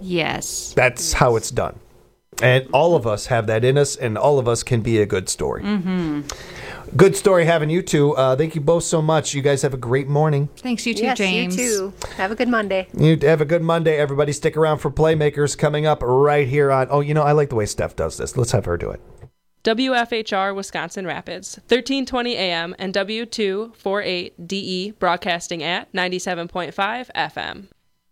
Yes. That's how it's done. And all of us have that in us, and all of us can be a good story. Mm-hmm. Good story having you two. Thank you both so much. You guys have a great morning. Thanks, you too, yes, James. You too. Have a good Monday. You have a good Monday. Everybody stick around for Playmakers coming up right here on... Oh, I like the way Steph does this. Let's have her do it. WFHR Wisconsin Rapids, 1320 AM and W248DE broadcasting at 97.5 FM.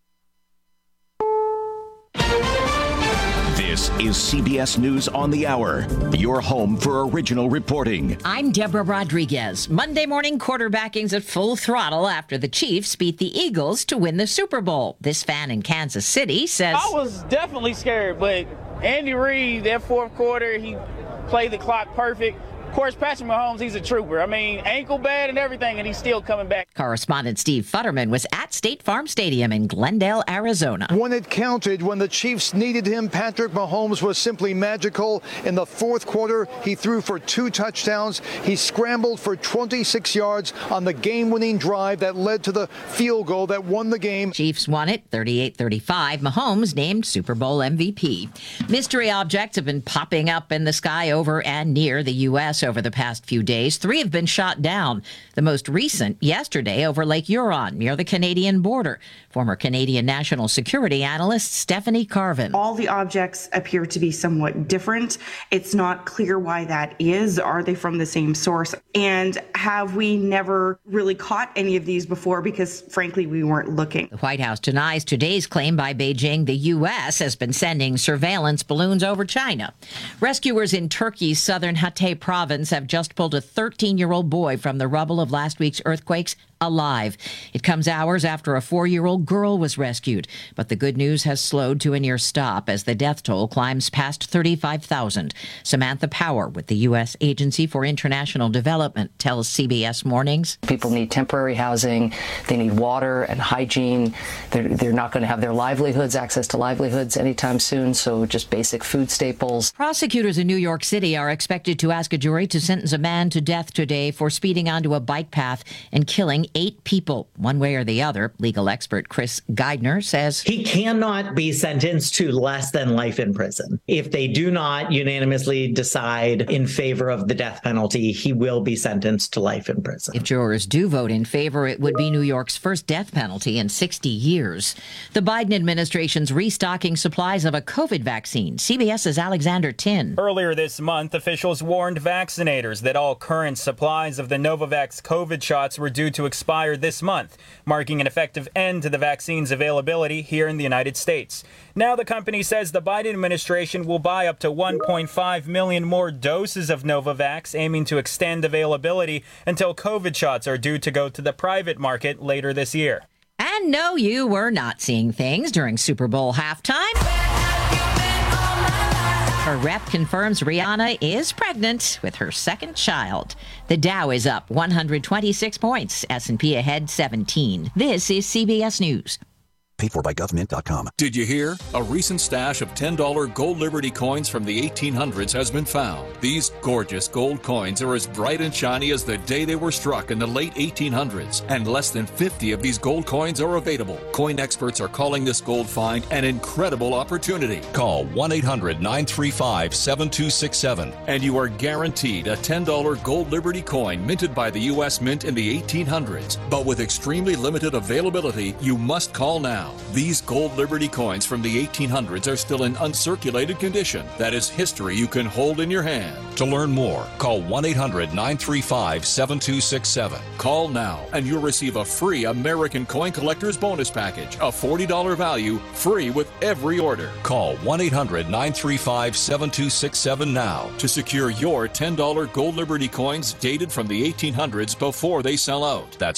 This is CBS News on the Hour, your home for original reporting. I'm Deborah Rodriguez. Monday morning quarterbacking's at full throttle after the Chiefs beat the Eagles to win the Super Bowl. This fan in Kansas City says, I was definitely scared, but Andy Reid, that fourth quarter, he played the clock perfect. Of course, Patrick Mahomes, he's a trooper. I mean, ankle bad and everything, and he's still coming back. Correspondent Steve Futterman was at State Farm Stadium in Glendale, Arizona. When it counted, when the Chiefs needed him, Patrick Mahomes was simply magical. In the fourth quarter, he threw for 2 touchdowns. He scrambled for 26 yards on the game-winning drive that led to the field goal that won the game. Chiefs won it 38-35. Mahomes named Super Bowl MVP. Mystery objects have been popping up in the sky over and near the U.S. over the past few days. 3 have been shot down. The most recent yesterday over Lake Huron near the Canadian border. Former Canadian National Security Analyst Stephanie Carvin. All the objects appear to be somewhat different. It's not clear why that is. Are they from the same source? And have we never really caught any of these before? Because frankly, we weren't looking. The White House denies today's claim by Beijing the U.S. has been sending surveillance balloons over China. Rescuers in Turkey's southern Hatay province have just pulled a 13-year-old boy from the rubble of last week's earthquakes alive. It comes hours after a 4-year-old girl was rescued. But the good news has slowed to a near stop as the death toll climbs past 35,000. Samantha Power with the U.S. Agency for International Development tells CBS Mornings. People need temporary housing. They need water and hygiene. They're not going to have their livelihoods, access to livelihoods anytime soon, so just basic food staples. Prosecutors in New York City are expected to ask a jury to sentence a man to death today for speeding onto a bike path and killing 8 people, one way or the other. Legal expert Chris Geidner says he cannot be sentenced to less than life in prison. If they do not unanimously decide in favor of the death penalty, he will be sentenced to life in prison. If jurors do vote in favor, it would be New York's first death penalty in 60 years. The Biden administration's restocking supplies of a COVID vaccine. CBS's Alexander Tin. Earlier this month, officials warned vaccinators that all current supplies of the Novavax COVID shots were due to expire this month, marking an effective end to the vaccine's availability here in the United States. Now the company says the Biden administration will buy up to 1.5 million more doses of Novavax, aiming to extend availability until COVID shots are due to go to the private market later this year. And no, you were not seeing things during Super Bowl halftime. Her rep confirms Rihanna is pregnant with her second child. The Dow is up 126 points. S&P ahead 17. This is CBS News. Paid for by government.com. Did you hear? A recent stash of $10 gold Liberty coins from the 1800s has been found. These gorgeous gold coins are as bright and shiny as the day they were struck in the late 1800s, and less than 50 of these gold coins are available. Coin experts are calling this gold find an incredible opportunity. Call 1-800-935-7267 and you are guaranteed a $10 gold Liberty coin minted by the U.S. Mint in the 1800s. But with extremely limited availability, you must call now. These gold Liberty coins from the 1800s are still in uncirculated condition. That is history you can hold in your hand. To learn more, call 1-800-935-7267. Call now and you'll receive a free American Coin Collector's Bonus Package, a $40 value, free with every order. Call 1-800-935-7267 now to secure your $10 gold Liberty coins dated from the 1800s before they sell out. That's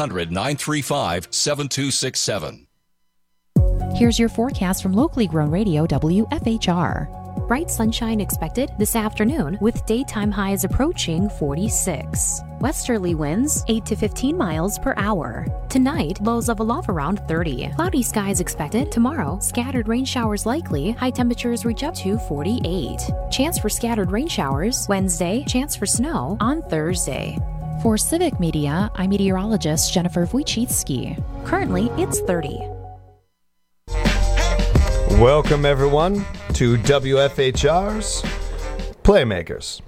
1-800-935-7267. Here's your forecast from locally grown radio WFHR. Bright sunshine expected this afternoon with daytime highs approaching 46. Westerly winds 8 to 15 miles per hour. Tonight, lows level off around 30. Cloudy skies expected. Tomorrow, scattered rain showers likely. High temperatures reach up to 48. Chance for scattered rain showers. Wednesday, chance for snow on Thursday. For Civic Media, I'm meteorologist Jennifer Wojcicki. Currently, it's 30. Welcome, everyone, to WFHR's Playmakers.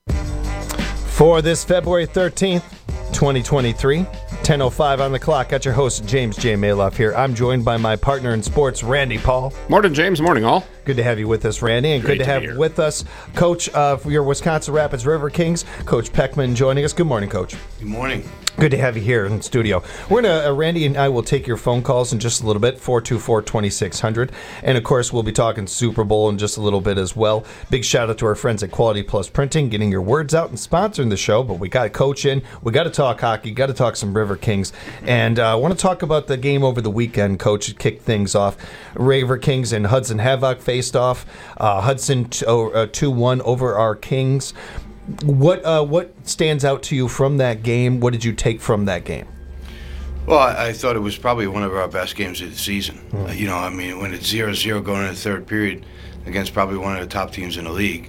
For this February 13th, 2023, 10:05 on the clock. Got your host, James J. Maloff here. I'm joined by my partner in sports, Randy Paul. Morning, James. Morning, all. Good to have you with us, Randy, and Great good to have with us Coach of your Wisconsin Rapids River Kings, Coach Peckman, joining us. Good morning, Coach. Good morning. Good to have you here in the studio. We're gonna Randy and I will take your phone calls in just a little bit, 424-2600, and of course we'll be talking Super Bowl in just a little bit as well. Big shout out to our friends at Quality Plus Printing, getting your words out and sponsoring the show. But we got a coach in, we got to talk hockey, got to talk some River Kings, and I want to talk about the game over the weekend. Coach, to kick things off, River Kings and Hudson Havoc faced off. Hudson 2-1 over our Kings. What stands out to you from that game? What did you take from that game? Well, I thought it was probably one of our best games of the season. When it's 0-0 going into the third period against probably one of the top teams in the league,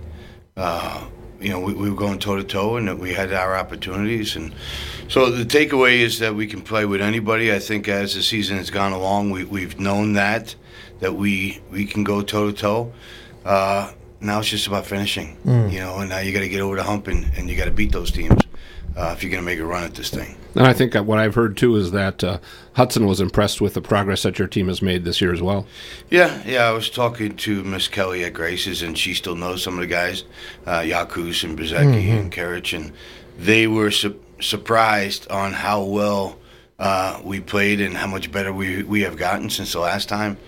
we were going toe-to-toe, and we had our opportunities. And so the takeaway is that we can play with anybody. I think as the season has gone along, we've known that we can go toe-to-toe. Now it's just about finishing, and now you got to get over the hump and you got to beat those teams if you're going to make a run at this thing. And I think what I've heard, too, is that Hudson was impressed with the progress that your team has made this year as well. Yeah, I was talking to Miss Kelly at Grace's, and she still knows some of the guys, Yakus and Bezecki and Karich, and they were surprised on how well we played and how much better we have gotten since the last time,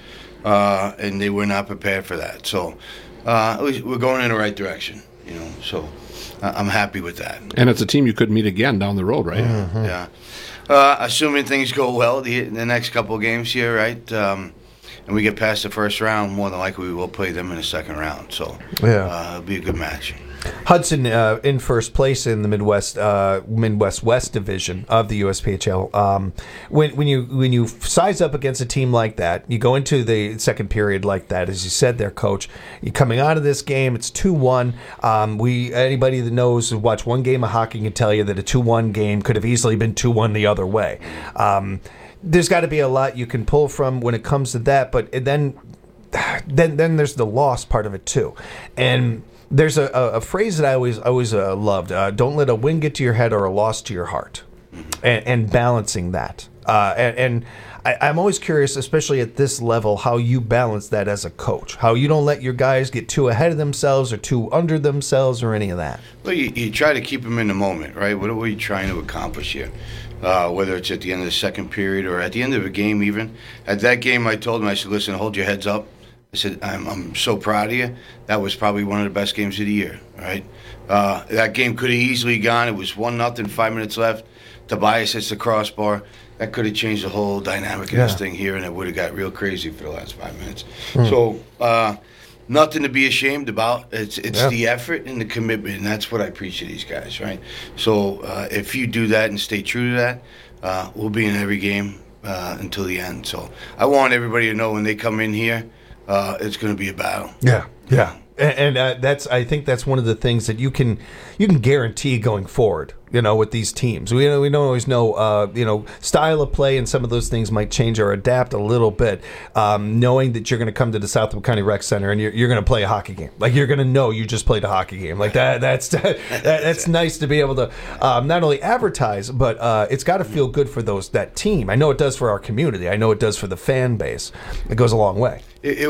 and they were not prepared for that. So we're going in the right direction, so I'm happy with that. And it's a team you could meet again down the road, right? Mm-hmm. Yeah. Assuming things go well the next couple of games here, right, and we get past the first round, more than likely we will play them in the second round. So it'll be a good match. Hudson in first place in the Midwest West division of the USPHL. When you size up against a team like that, you go into the second period like that, as you said there, Coach. You're coming out of this game, it's 2-1. Anybody that knows and watch one game of hockey can tell you that a 2-1 game could have easily been 2-1 the other way. There's got to be a lot you can pull from when it comes to that, but then there's the loss part of it too, and there's a phrase that I always loved. Don't let a win get to your head or a loss to your heart, and balancing that. And I'm always curious, especially at this level, how you balance that as a coach. How you don't let your guys get too ahead of themselves or too under themselves or any of that. Well, you try to keep them in the moment, right? What are you trying to accomplish here? Whether it's at the end of the second period or at the end of a game even. At that game, I told them, I said, listen, hold your heads up. I said, I'm so proud of you. That was probably one of the best games of the year, right? That game could have easily gone. It was 1-0, 5 minutes left. Tobias hits the crossbar. That could have changed the whole dynamic of this thing here, and it would have got real crazy for the last 5 minutes. So nothing to be ashamed about. It's the effort and the commitment, and that's what I preach to these guys, right? So if you do that and stay true to that, we'll be in every game until the end. So I want everybody to know when they come in here, it's going to be a battle. Yeah. And I think that's one of the things that you can guarantee going forward. With these teams, we don't always know. Style of play and some of those things might change or adapt a little bit. Knowing that you're going to come to the Southwood County Rec Center and you're going to play a hockey game, like you're going to know you just played a hockey game, like that. That's nice to be able to not only advertise, but it's got to feel good for that team. I know it does for our community. I know it does for the fan base. It goes a long way.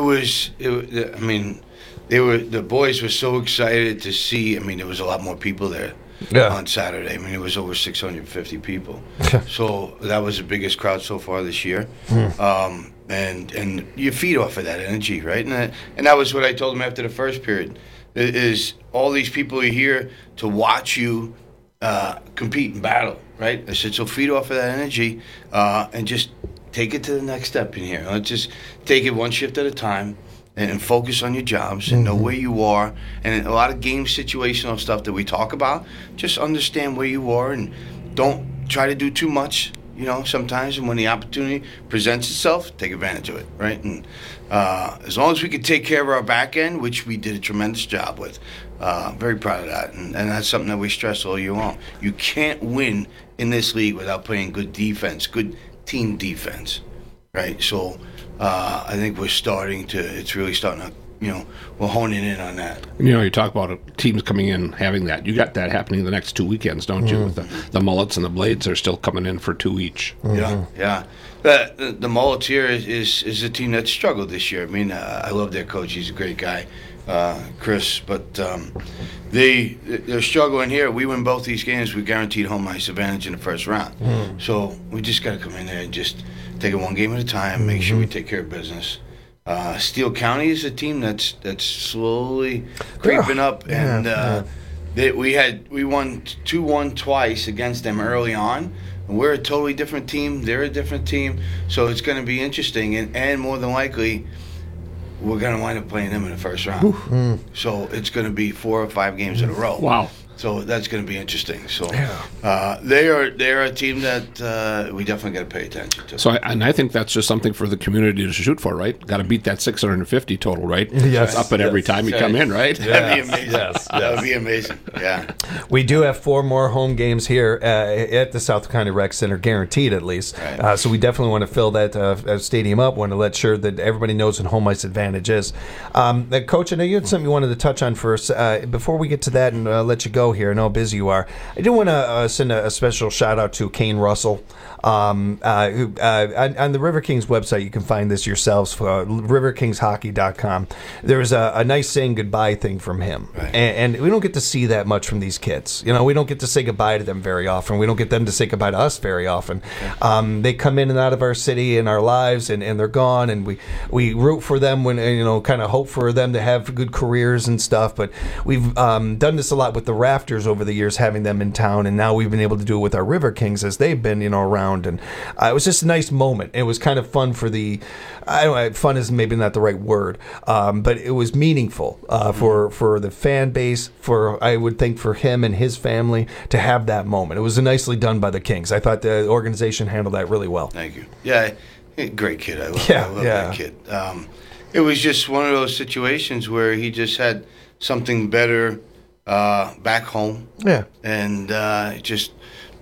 The boys were so excited to see. There was a lot more people there on Saturday. It was over 650 people. So that was the biggest crowd so far this year. And you feed off of that energy, right? And that was what I told them after the first period, is all these people are here to watch you compete and battle, right? I said, so feed off of that energy and just take it to the next step in here. Let's just take it one shift at a time. And focus on your jobs and know where you are. And a lot of game situational stuff that we talk about, just understand where you are and don't try to do too much, sometimes. And when the opportunity presents itself, take advantage of it, right? And as long as we can take care of our back end, which we did a tremendous job with, very proud of that. And that's something that we stress all year long. You can't win in this league without playing good defense, good team defense, right? So I think it's really starting to, we're honing in on that. You talk about teams coming in having that. You got that happening the next 2 weekends, don't you? With the Mullets and the Blades are still coming in for 2 each. Yeah. But the Mullets here is a team that struggled this year. I mean, I love their coach. He's a great guy, Chris. But they're struggling here. We win both these games. We guaranteed home ice advantage in the first round. So we just got to come in there and just take it one game at a time, make sure we take care of business. Steele County is a team that's slowly creeping up, and we won 2-1 twice against them early on. We're a totally different team. They're a different team, so it's going to be interesting, and more than likely, we're going to wind up playing them in the first round. So it's going to be 4 or 5 games in a row. Wow. So that's going to be interesting. So they're a team that we definitely got to pay attention to. So I think that's just something for the community to shoot for, right? Got to beat that 650 total, right? Yes. Up at every time you come in, right? That'd be amazing. That would be amazing. Yeah. We do have 4 more home games here at the South County Rec Center, guaranteed at least. Right. So we definitely want to fill that stadium up. Want to let sure that everybody knows what home ice advantage is. Coach, I know you had something you wanted to touch on first. Before we get to that and let you go here, I know how busy you are. I do want to send a special shout out to Kane Russell. Who, on the River Kings website, you can find this yourselves, riverkingshockey.com. There's a nice saying goodbye thing from him. Right. And we don't get to see that much from these kids. We don't get to say goodbye to them very often. We don't get them to say goodbye to us very often. They come in and out of our city and our lives, and they're gone, and we root for them when, kind of hope for them to have good careers and stuff. But we've done this a lot with the Rafters over the years, having them in town, and now we've been able to do it with our River Kings as they've been, around. And it was just a nice moment. It was kind of fun for fun is maybe not the right word, but it was meaningful for the fan base, I would think for him and his family to have that moment. It was nicely done by the Kings. I thought the organization handled that really well. Thank you. Yeah, great kid. I love that kid. It was just one of those situations where he just had something better back home. Yeah. And just,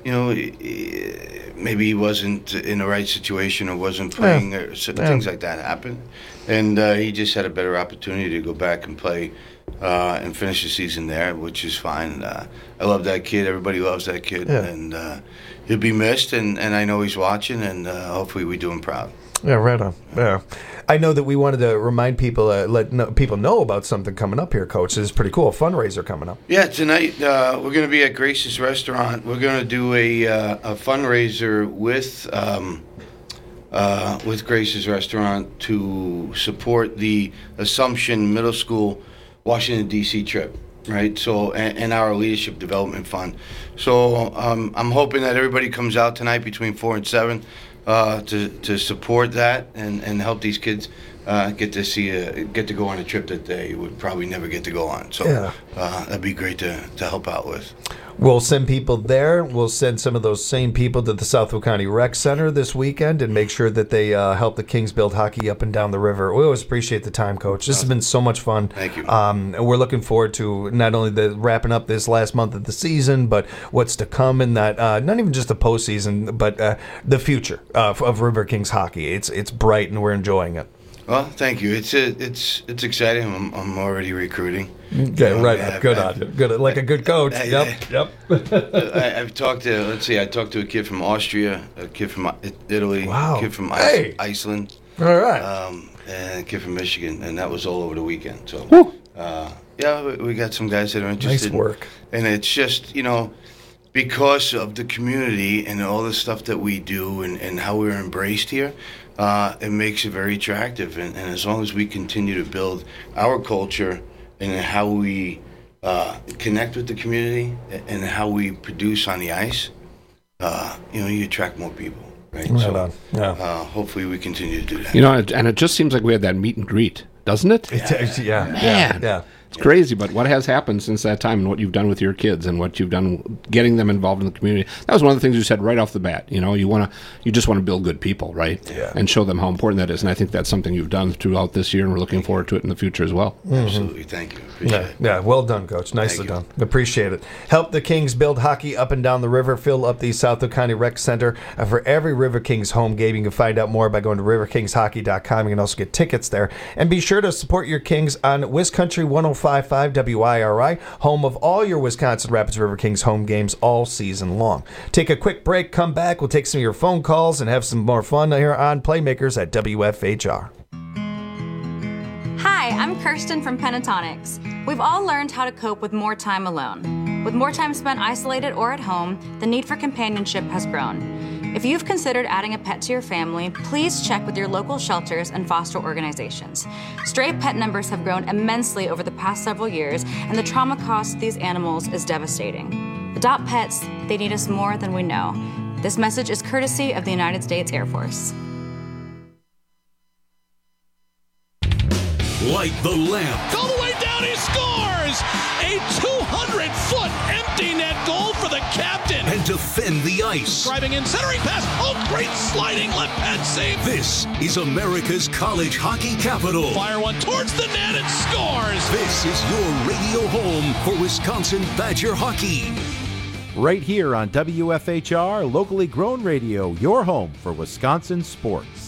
maybe he wasn't in the right situation or wasn't playing, or things like that happen. And he just had a better opportunity to go back and play and finish the season there, which is fine. I love that kid. Everybody loves that kid. Yeah. And he'll be missed, and I know he's watching, and hopefully we do him proud. Yeah, right on. Yeah. I know that we wanted to remind people, let people know about something coming up here, Coach. This is pretty cool. A fundraiser coming up. Yeah, tonight we're going to be at Grace's Restaurant. We're going to do a fundraiser with Grace's Restaurant to support the Assumption Middle School Washington, D.C. trip. Right, so and our leadership development fund. So I'm hoping that everybody comes out tonight between 4 and 7 to support that and help these kids get to go on a trip that they would probably never get to go on. So that'd be great to help out with. We'll send people there. We'll send some of those same people to the Southwood County Rec Center this weekend and make sure that they help the Kings build hockey up and down the river. We always appreciate the time, Coach. This has been so much fun. Thank you. And we're looking forward to not only the wrapping up this last month of the season, but what's to come in that, not even just the postseason, but the future of River Kings hockey. It's bright, and we're enjoying it. Well, thank you. It's exciting. I'm already recruiting. Okay, right. Good on you. Good, like a good coach. Yep. I've talked to. I talked to a kid from Austria, a kid from Italy, a kid from Iceland. All right. And a kid from Michigan, and that was all over the weekend. So, we got some guys that are interested. Nice work. And it's just because of the community and all the stuff that we do and how we're embraced here. It makes it very attractive, and as long as we continue to build our culture and how we connect with the community and how we produce on the ice, you attract more people, right? Hopefully we continue to do that. And it just seems like we had that meet and greet, doesn't it? Yeah. It's crazy, but what has happened since that time and what you've done with your kids and what you've done getting them involved in the community. That was one of the things you said right off the bat. You just want to build good people, right? Yeah. And show them how important that is. And I think that's something you've done throughout this year, and we're looking forward to it in the future as well. Mm-hmm. Absolutely. Thank you. Appreciate it. Yeah, well done, Coach. Nicely done. Appreciate it. Help the Kings build hockey up and down the river. Fill up the Southwood County Rec Center for every River Kings home game. You can find out more by going to riverkingshockey.com. You can also get tickets there. And be sure to support your Kings on WisCountry 105.5 WIRI, home of all your Wisconsin Rapids River Kings home games all season long. Take a quick break, come back. We'll take some of your phone calls and have some more fun here on Playmakers at WFHR. Hi, I'm Kirsten from Pentatonics. We've all learned how to cope with more time alone. With more time spent isolated or at home, the need for companionship has grown. If you've considered adding a pet to your family, please check with your local shelters and foster organizations. Stray pet numbers have grown immensely over the past several years, and the trauma caused to these animals is devastating. Adopt pets, they need us more than we know. This message is courtesy of the United States Air Force. Light the lamp. All the way down, he scores! A 200-foot empty net goal for the captain. And defend the ice. Driving in, centering pass. Oh, great sliding left pad save. This is America's college hockey capital. Fire one towards the net and scores. This is your radio home for Wisconsin Badger hockey. Right here on WFHR, locally grown radio, your home for Wisconsin sports.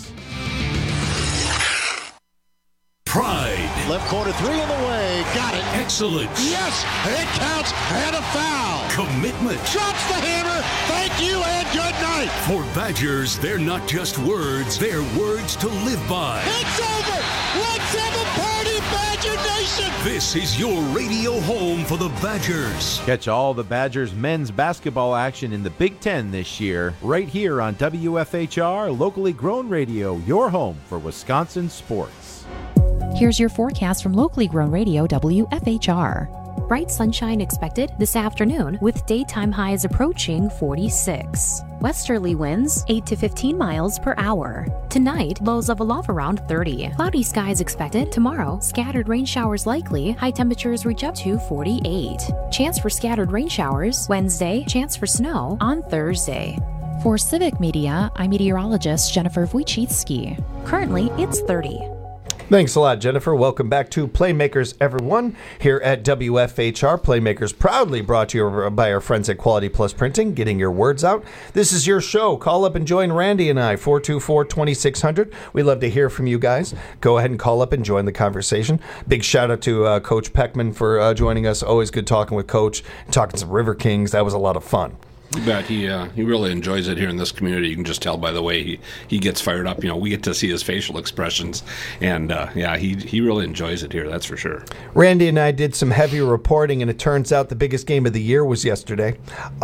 Pride. Left corner, 3 in the way. Got it. Excellence. Yes, it counts. And a foul. Commitment. Drops the hammer. Thank you and good night. For Badgers, they're not just words. They're words to live by. It's over. Let's have a party, Badger Nation. This is your radio home for the Badgers. Catch all the Badgers men's basketball action in the Big Ten this year, right here on WFHR, locally grown radio, your home for Wisconsin sports. Here's your forecast from locally grown radio WFHR. Bright sunshine expected this afternoon with daytime highs approaching 46. Westerly winds 8 to 15 miles per hour. Tonight, lows level off around 30. Cloudy skies expected. Tomorrow, scattered rain showers likely. High temperatures reach up to 48. Chance for scattered rain showers. Wednesday, chance for snow on Thursday. For Civic Media, I'm meteorologist Jennifer Wojcicki. Currently, it's 30. Thanks a lot, Jennifer. Welcome back to Playmakers, everyone, here at WFHR. Playmakers proudly brought to you by our friends at Quality Plus Printing, getting your words out. This is your show. Call up and join Randy and I, 424-2600. We'd love to hear from you guys. Go ahead and call up and join the conversation. Big shout out to Coach Peckman for joining us. Always good talking with Coach, talking some River Kings. That was a lot of fun. You bet. He really enjoys it here in this community. You can just tell by the way he gets fired up. We get to see his facial expressions, and he really enjoys it here. That's for sure. Randy and I did some heavy reporting, and it turns out the biggest game of the year was yesterday.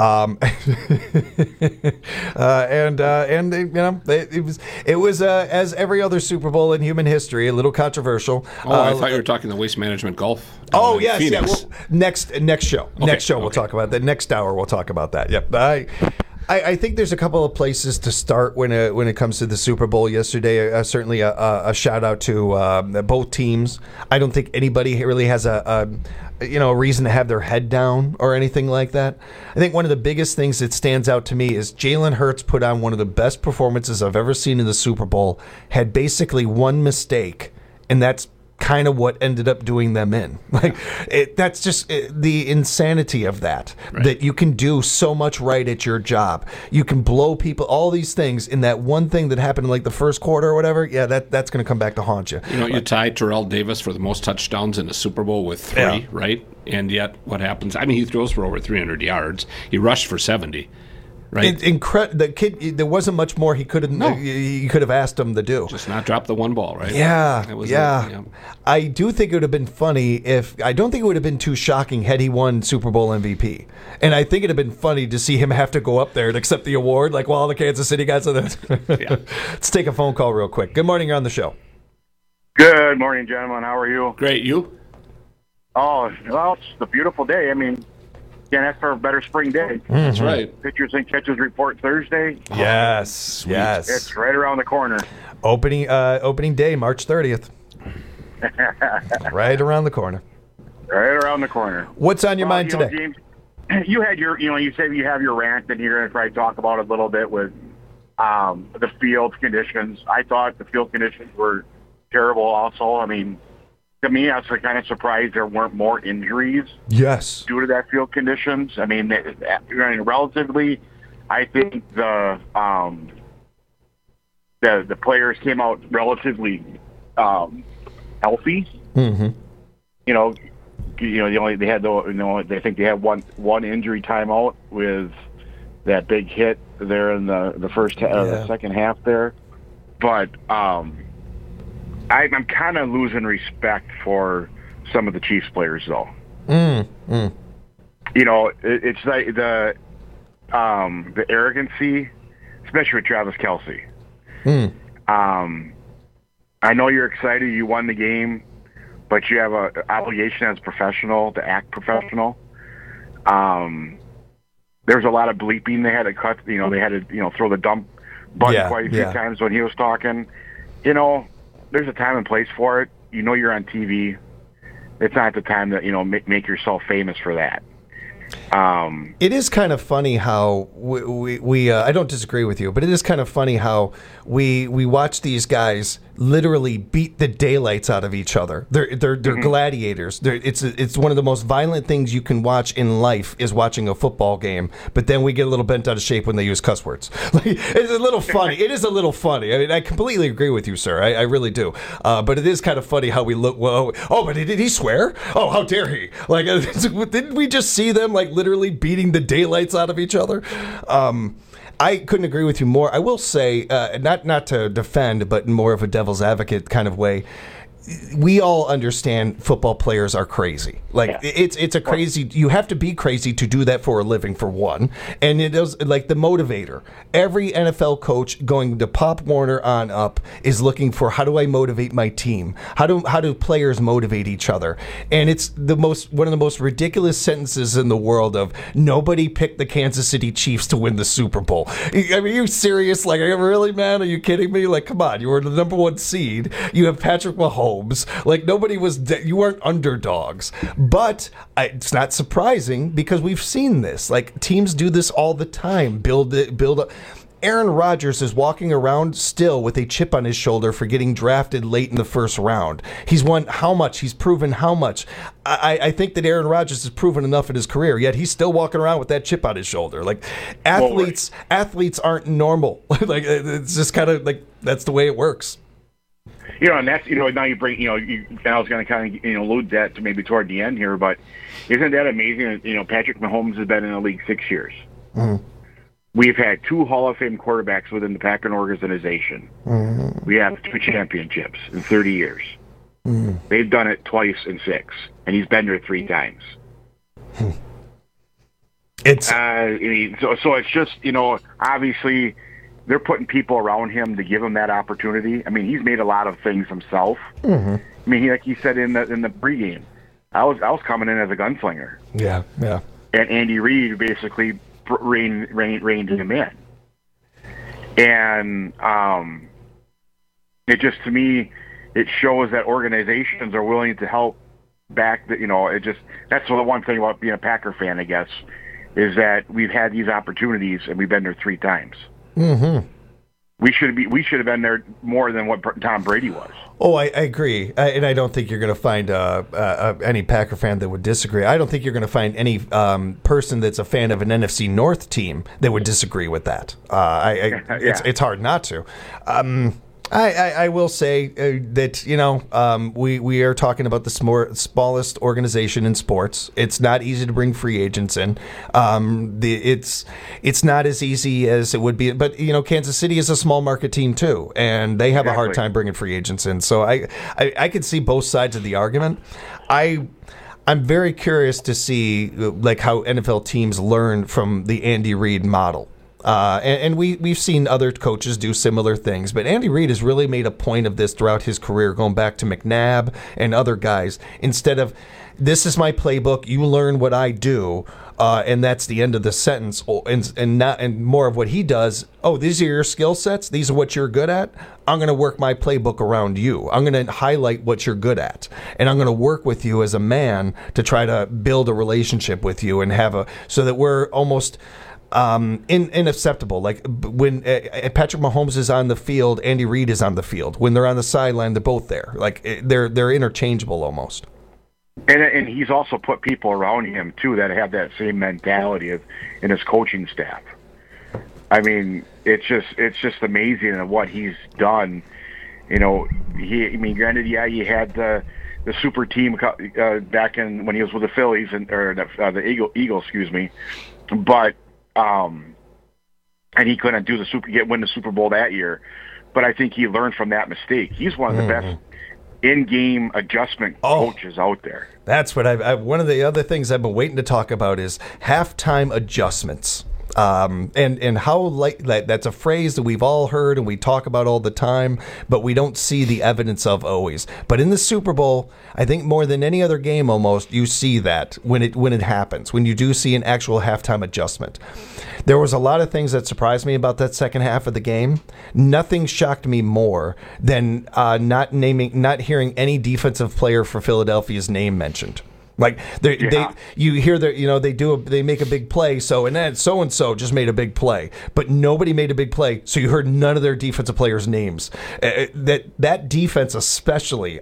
It was as every other Super Bowl in human history, a little controversial. I thought you were talking the Waste Management Golf. Oh yes, yeah. Well, next show. Okay, next show we'll talk about that. Next hour we'll talk about that. Yep. I think there's a couple of places to start when it comes to the Super Bowl yesterday. Certainly a shout out to both teams. I don't think anybody really has a reason to have their head down or anything like that. I think one of the biggest things that stands out to me is Jalen Hurts put on one of the best performances I've ever seen in the Super Bowl. Had basically one mistake, and that's kind of what ended up doing them in. That's just the insanity of that. Right. That you can do so much right at your job. You can blow people, all these things, in that one thing that happened in like the first quarter or whatever. Yeah, that's going to come back to haunt you. You tied Terrell Davis for the most touchdowns in a Super Bowl with 3, right? And yet, what happens? I mean, he throws for over 300 yards. He rushed for 70. Right. The kid, there wasn't much more he could have asked him to do. Just not drop the one ball, right? Yeah. I do think it would have been funny I don't think it would have been too shocking had he won Super Bowl MVP. And I think it would have been funny to see him have to go up there and accept the award, like while the Kansas City guys are there. Yeah. Let's take a phone call real quick. Good morning, you're on the show. Good morning, gentlemen. How are you? Great, you? Oh, well, it's a beautiful day. I mean, can't ask for a better spring day. Mm-hmm. That's right. Pitchers and catches report Thursday. Yes, yes. It's right around the corner. Opening day, March 30th. Right around the corner. Right around the corner. What's on your mind today? James, you had your, you said you have your rant, and you're going to try to talk about it a little bit with the field conditions. I thought the field conditions were terrible also. I mean, to me, I was kind of surprised there weren't more injuries. Yes. Due to that field conditions. I mean, relatively, I think the players came out relatively healthy. Mm-hmm. They think they had one injury timeout with that big hit there in the first the second half there, but I'm kind of losing respect for some of the Chiefs players though. It's like the arrogancy, especially with Travis Kelce. I know you're excited, you won the game, but you have an obligation as a professional to act professional. There's a lot of bleeping they had to cut. They had to throw the dump button quite a few times when he was talking. There's a time and place for it. You're on TV. It's not the time that make yourself famous for that. It is kind of funny how we I don't disagree with you, but it is kind of funny how we watch these guys literally beat the daylights out of each other. They're gladiators. It's one of the most violent things you can watch in life is watching a football game. But then we get a little bent out of shape when they use cuss words. It's a little funny. It is a little funny. I mean, I completely agree with you, sir. I really do. But it is kind of funny how we look. Well, but did he swear? Oh, how dare he? Didn't we just see them literally beating the daylights out of each other? I couldn't agree with you more. I will say, not to defend, but in more of a devil's advocate kind of way, we all understand football players are crazy. It's a crazy. You have to be crazy to do that for a living, for one. And it is like the motivator. Every NFL coach going to Pop Warner on up is looking for, how do I motivate my team? How do players motivate each other? And it's one of the most ridiculous sentences in the world of nobody picked the Kansas City Chiefs to win the Super Bowl. I mean, are you serious? Really, man? Are you kidding me? Come on, you were the number 1 seed. You have Patrick Mahomes. Nobody was. You weren't underdogs. But it's not surprising because we've seen this. Teams do this all the time. Build up. Aaron Rodgers is walking around still with a chip on his shoulder for getting drafted late in the first round. He's won how much? He's proven how much? I think that Aaron Rodgers has proven enough in his career, yet he's still walking around with that chip on his shoulder. Athletes aren't normal. It's just kind of that's the way it works. And that's, now you bring, I was going to kind of, allude that to maybe toward the end here, but isn't that amazing? Patrick Mahomes has been in the league 6 years. Mm-hmm. We've had 2 Hall of Fame quarterbacks within the Packers organization. Mm-hmm. We have 2 championships in 30 years. Mm-hmm. They've done it twice in 6, and he's been there 3 times. It's so it's just, obviously they're putting people around him to give him that opportunity. I mean, he's made a lot of things himself. Mm-hmm. I mean, like he said in the pregame, I was coming in as a gunslinger. Yeah. And Andy Reid basically reined him in. And it just, to me, it shows that organizations are willing to help back. That's the one thing about being a Packer fan, I guess, is that we've had these opportunities and we've been there 3 times. Mm-hmm. We should have been there more than what Tom Brady was. Oh, I agree, and I don't think you're going to find any Packer fan that would disagree. I don't think you're going to find any person that's a fan of an NFC North team that would disagree with that. It's hard not to. I will say that we are talking about the smallest organization in sports. It's not easy to bring free agents in. It's not as easy as it would be. But Kansas City is a small market team too, and they have a hard time bringing free agents in. So I could see both sides of the argument. I'm very curious to see how NFL teams learn from the Andy Reid model. And we've seen other coaches do similar things, but Andy Reid has really made a point of this throughout his career, going back to McNabb and other guys. Instead of, this is my playbook, you learn what I do, and that's the end of the sentence, and more of what he does. Oh, these are your skill sets. These are what you're good at. I'm going to work my playbook around you. I'm going to highlight what you're good at, and I'm going to work with you as a man to try to build a relationship with you and so that we're almost inacceptable. Like when Patrick Mahomes is on the field, Andy Reid is on the field. When they're on the sideline, they're both there. Like they're interchangeable almost. And he's also put people around him too that have that same mentality in his coaching staff. I mean, it's just amazing at what he's done. You know, granted, yeah, he had the super team back in when he was with the Phillies the Eagles, excuse me, but and he couldn't win the Super Bowl that year. But I think he learned from that mistake. He's one of the best in-game adjustment coaches out there. That's what one of the other things I've been waiting to talk about is halftime adjustments. And how that's a phrase that we've all heard and we talk about all the time, but we don't see the evidence of always. But in the Super Bowl, I think more than any other game almost, you see that when it happens, when you do see an actual halftime adjustment. There was a lot of things that surprised me about that second half of the game. Nothing shocked me more than not hearing any defensive player for Philadelphia's name mentioned. Like you hear that they make a big play, and then so and so just made a big play, but nobody made a big play, so you heard none of their defensive players' names. That defense especially,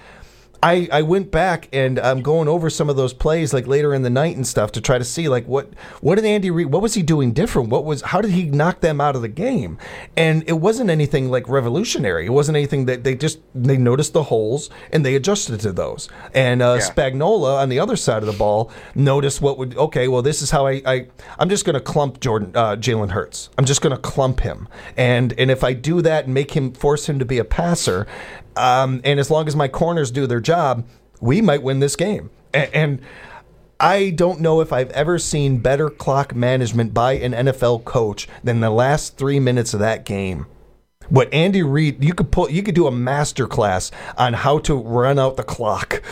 I went back and I'm going over some of those plays like later in the night and stuff to try to see like what did Andy Reid, what was he doing different? How did he knock them out of the game? And it wasn't anything like revolutionary. It wasn't anything that they noticed the holes and they adjusted to those. And Spagnuolo on the other side of the ball noticed this is how I'm just going to clump Jalen Hurts. I'm just going to clump him. And if I do that and force him to be a passer, and as long as my corners do their job, we might win this game. And I don't know if I've ever seen better clock management by an NFL coach than the last 3 minutes of that game. What Andy Reid, you could do a master class on how to run out the clock.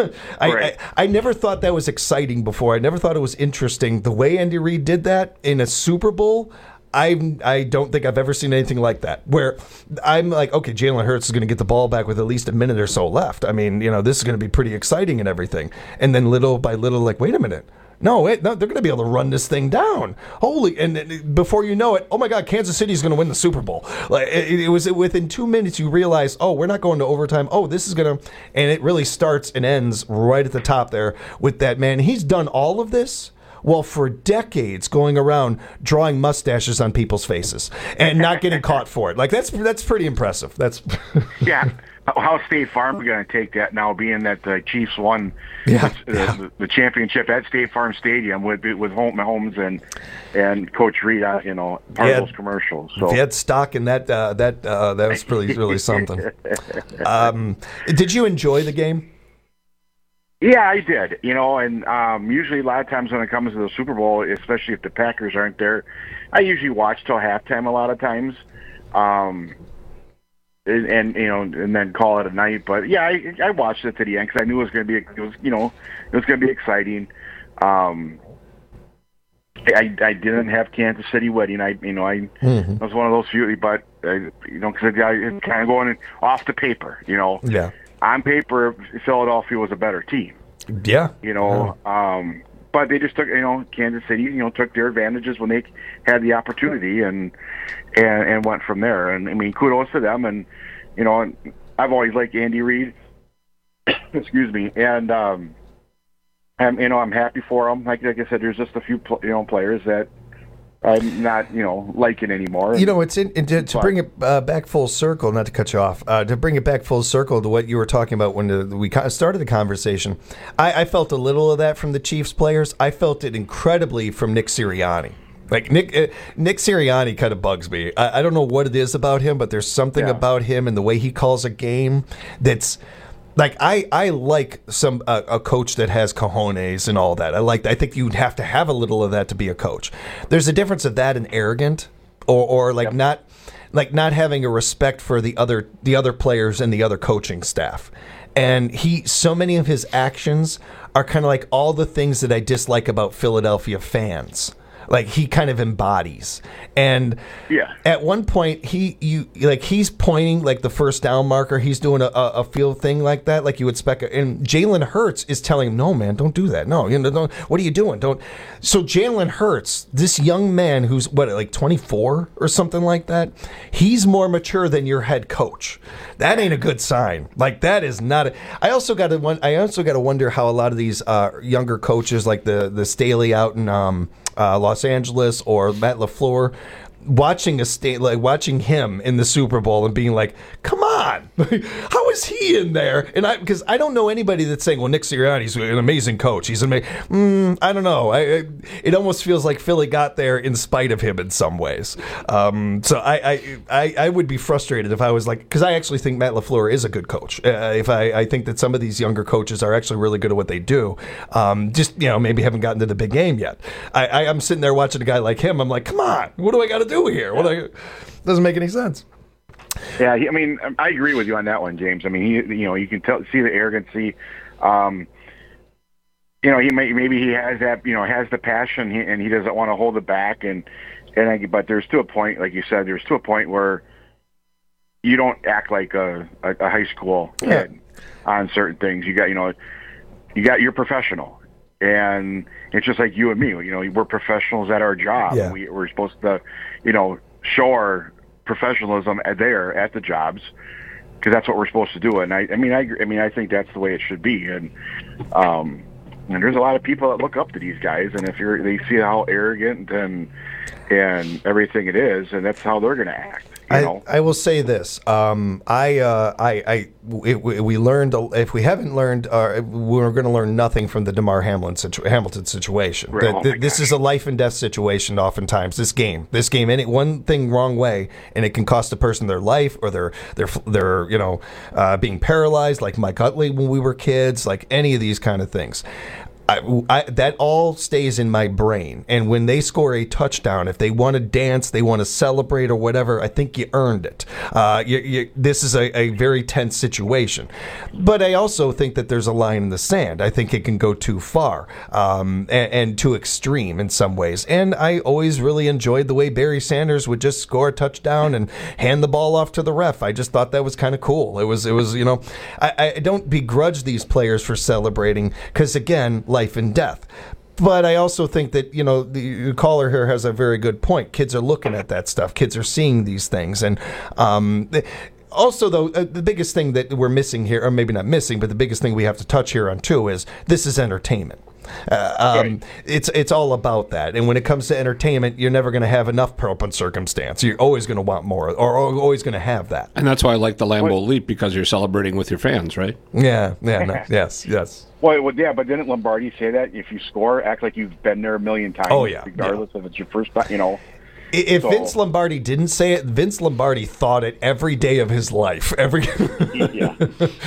I never thought that was exciting before. I never thought it was interesting. The way Andy Reid did that in a Super Bowl, I don't think I've ever seen anything like that, where I'm like, okay, Jalen Hurts is going to get the ball back with at least a minute or so left. I mean, this is going to be pretty exciting and everything. And then little by little, like, wait a minute. No, they're going to be able to run this thing down. And before you know it, oh my God, Kansas City is going to win the Super Bowl. Like it was within 2 minutes you realize, oh, we're not going to overtime. Oh, this is going to, and it really starts and ends right at the top there with that man. He's done all of this. Well, for decades, going around drawing mustaches on people's faces and not getting caught for it. Like that's pretty impressive. That's yeah. How State Farm are going to take that now, being that the Chiefs won the championship at State Farm Stadium with Mahomes and Coach Reid, part of those commercials. So if you had stock in that, that was really something. Did you enjoy the game? Yeah, I did. And usually a lot of times when it comes to the Super Bowl, especially if the Packers aren't there, I usually watch till halftime a lot of times, and then call it a night. But yeah, I watched it to the end because I knew it was going to be exciting. I didn't have Kansas City winning. I was one of those few, but because it's kind of going off the paper. Yeah. On paper, Philadelphia was a better team. Yeah. But they just took, Kansas City, took their advantages when they had the opportunity and went from there. And I mean, kudos to them. And I've always liked Andy Reid. Excuse me. And I'm happy for him. Like I said, there's just a few players that I'm not, liking anymore. To bring it back full circle, not to cut you off, to bring it back full circle to what you were talking about when we started the conversation, I felt a little of that from the Chiefs players. I felt it incredibly from Nick Sirianni. Like Nick Sirianni kind of bugs me. I don't know what it is about him, but there's something about him and the way he calls a game that's Like I like a coach that has cojones and all that. I think you'd have to have a little of that to be a coach. There's a difference of that and arrogant, or like not having a respect for the other players and the other coaching staff. And so many of his actions are kind of like all the things that I dislike about Philadelphia fans. Like he kind of embodies. And at one point he's pointing like the first down marker. He's doing a field thing like that, like you would expect. And Jalen Hurts is telling him, "No, man, don't do that. No, don't. What are you doing? Don't." So Jalen Hurts, this young man who's like 24 or something like that, he's more mature than your head coach. That ain't a good sign. Like that is not. I also got to wonder how a lot of these younger coaches, like the Staley out in Los Angeles or Matt LaFleur, watching him in the Super Bowl and being like, "Come on, how is he in there?" And because I don't know anybody that's saying, "Well, Nick Sirianni's an amazing coach. He's amazing." I don't know. It almost feels like Philly got there in spite of him in some ways. So I would be frustrated if I was like, because I actually think Matt LaFleur is a good coach. If I think that some of these younger coaches are actually really good at what they do, just maybe haven't gotten to the big game yet. I'm sitting there watching a guy like him. I'm like, come on, what do I got to do here? Doesn't make any sense. Yeah, I mean, I agree with you on that one, James. I mean, you can see the arrogancy. Maybe he has that, has the passion, and he doesn't want to hold it back. But there's to a point, like you said, where you don't act like a high school kid on certain things. You're professional, and it's just like you and me. We're professionals at our job. Yeah. We're supposed to, show our professionalism there at the jobs, because that's what we're supposed to do. And I think that's the way it should be. And there's a lot of people that look up to these guys, and if they see how arrogant and everything it is, and that's how they're going to act. I will say this. We learned, if we haven't learned, we're going to learn nothing from the Damar Hamilton situation. This is a life and death situation. Oftentimes, this game, any one thing wrong way, and it can cost a person their life, or their being paralyzed, like Mike Utley when we were kids, like any of these kind of things. That all stays in my brain. And when they score a touchdown, if they want to dance, they want to celebrate or whatever, I think you earned it. This is a very tense situation. But I also think that there's a line in the sand. I think it can go too far and too extreme in some ways. And I always really enjoyed the way Barry Sanders would just score a touchdown and hand the ball off to the ref. I just thought that was kind of cool. It was I don't begrudge these players for celebrating, because, again, life and death. But I also think that, the caller here has a very good point. Kids are looking at that stuff. Kids are seeing these things. And also, though, the biggest thing that we're missing here, or maybe not missing, but the biggest thing we have to touch here on, too, is this is entertainment. It's all about that. And when it comes to entertainment, you're never going to have enough pomp and circumstance. You're always going to want more, or always going to have that. And that's why I like the Lambeau Leap, because you're celebrating with your fans, right? Yeah, yes. Well, yeah, but didn't Lombardi say that if you score, act like you've been there a million times, regardless if it's your first time, If Vince Lombardi didn't say it, Vince Lombardi thought it every day of his life. Yeah.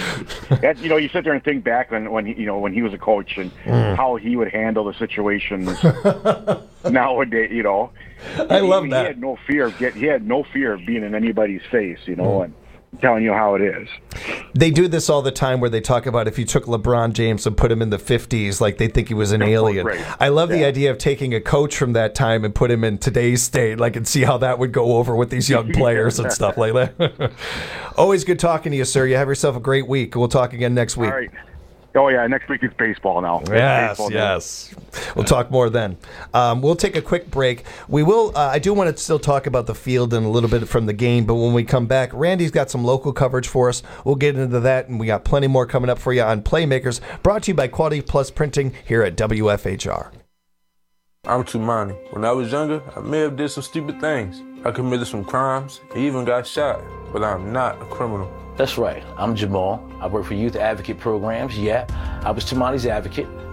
You sit there and think back when he was a coach, and how he would handle the situations nowadays. I love that. He had no fear of being in anybody's face. And telling you how it is. They do this all the time, where they talk about if you took LeBron James and put him in the 50s, like they think he was an alien. Right. I love the idea of taking a coach from that time and put him in today's state, and see how that would go over with these young players and stuff like that. Always good talking to you, sir. You have yourself a great week. We'll talk again next week. All right. Oh, yeah, next week is baseball now. Yes. We'll talk more then. We'll take a quick break. We will. I do want to still talk about the field and a little bit from the game, but when we come back, Randy's got some local coverage for us. We'll get into that, and we got plenty more coming up for you on Playmakers, brought to you by Quality Plus Printing here at WFHR. I'm Tumani. When I was younger, I may have did some stupid things. I committed some crimes, and even got shot, but I'm not a criminal. That's right. I'm Jamal. I work for youth advocate programs. Yeah, I was Tumani's advocate.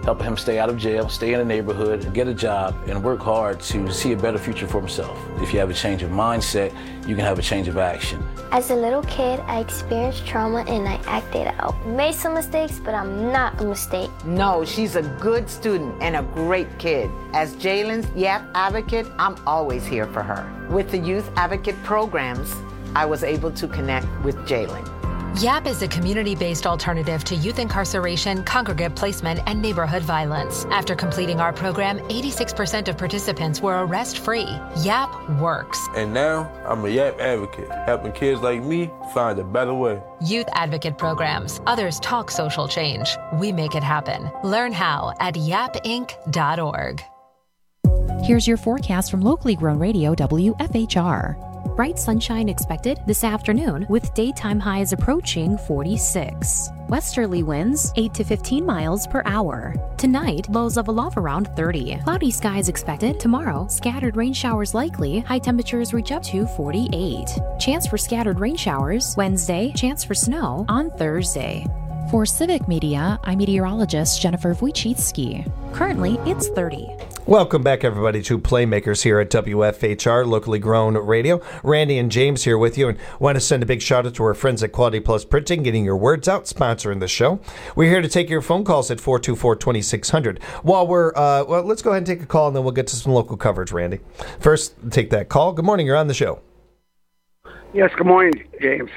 helping him stay out of jail, stay in the neighborhood, get a job, and work hard to see a better future for himself. If you have a change of mindset, you can have a change of action. As a little kid, I experienced trauma and I acted out. Made some mistakes, but I'm not a mistake. No, she's a good student and a great kid. As Jalen's YAP advocate, I'm always here for her. With the youth advocate programs, I was able to connect with Jalen. YAP is a community-based alternative to youth incarceration, congregate placement, and neighborhood violence. After completing our program, 86% of participants were arrest-free. YAP works. And now, I'm a YAP advocate, helping kids like me find a better way. Youth advocate programs. Others talk social change. We make it happen. Learn how at yapinc.org. Here's your forecast from locally grown radio WFHR. Bright sunshine expected this afternoon with daytime highs approaching 46. Westerly winds 8 to 15 miles per hour. Tonight, lows level off around 30. Cloudy skies expected. Tomorrow, scattered rain showers likely. High temperatures reach up to 48. Chance for scattered rain showers Wednesday. Chance for snow on Thursday. For Civic Media, I'm meteorologist Jennifer Wojcicki. Currently, it's 30. Welcome back, everybody, to Playmakers here at WFHR, locally grown radio. Randy and James here with you, and want to send a big shout out to our friends at Quality Plus Printing, getting your words out, sponsoring the show. We're here to take your phone calls at 424-2600. While we're, let's go ahead and take a call, and then we'll get to some local coverage, Randy. First, take that call. Good morning, you're on the show. Yes, good morning, James.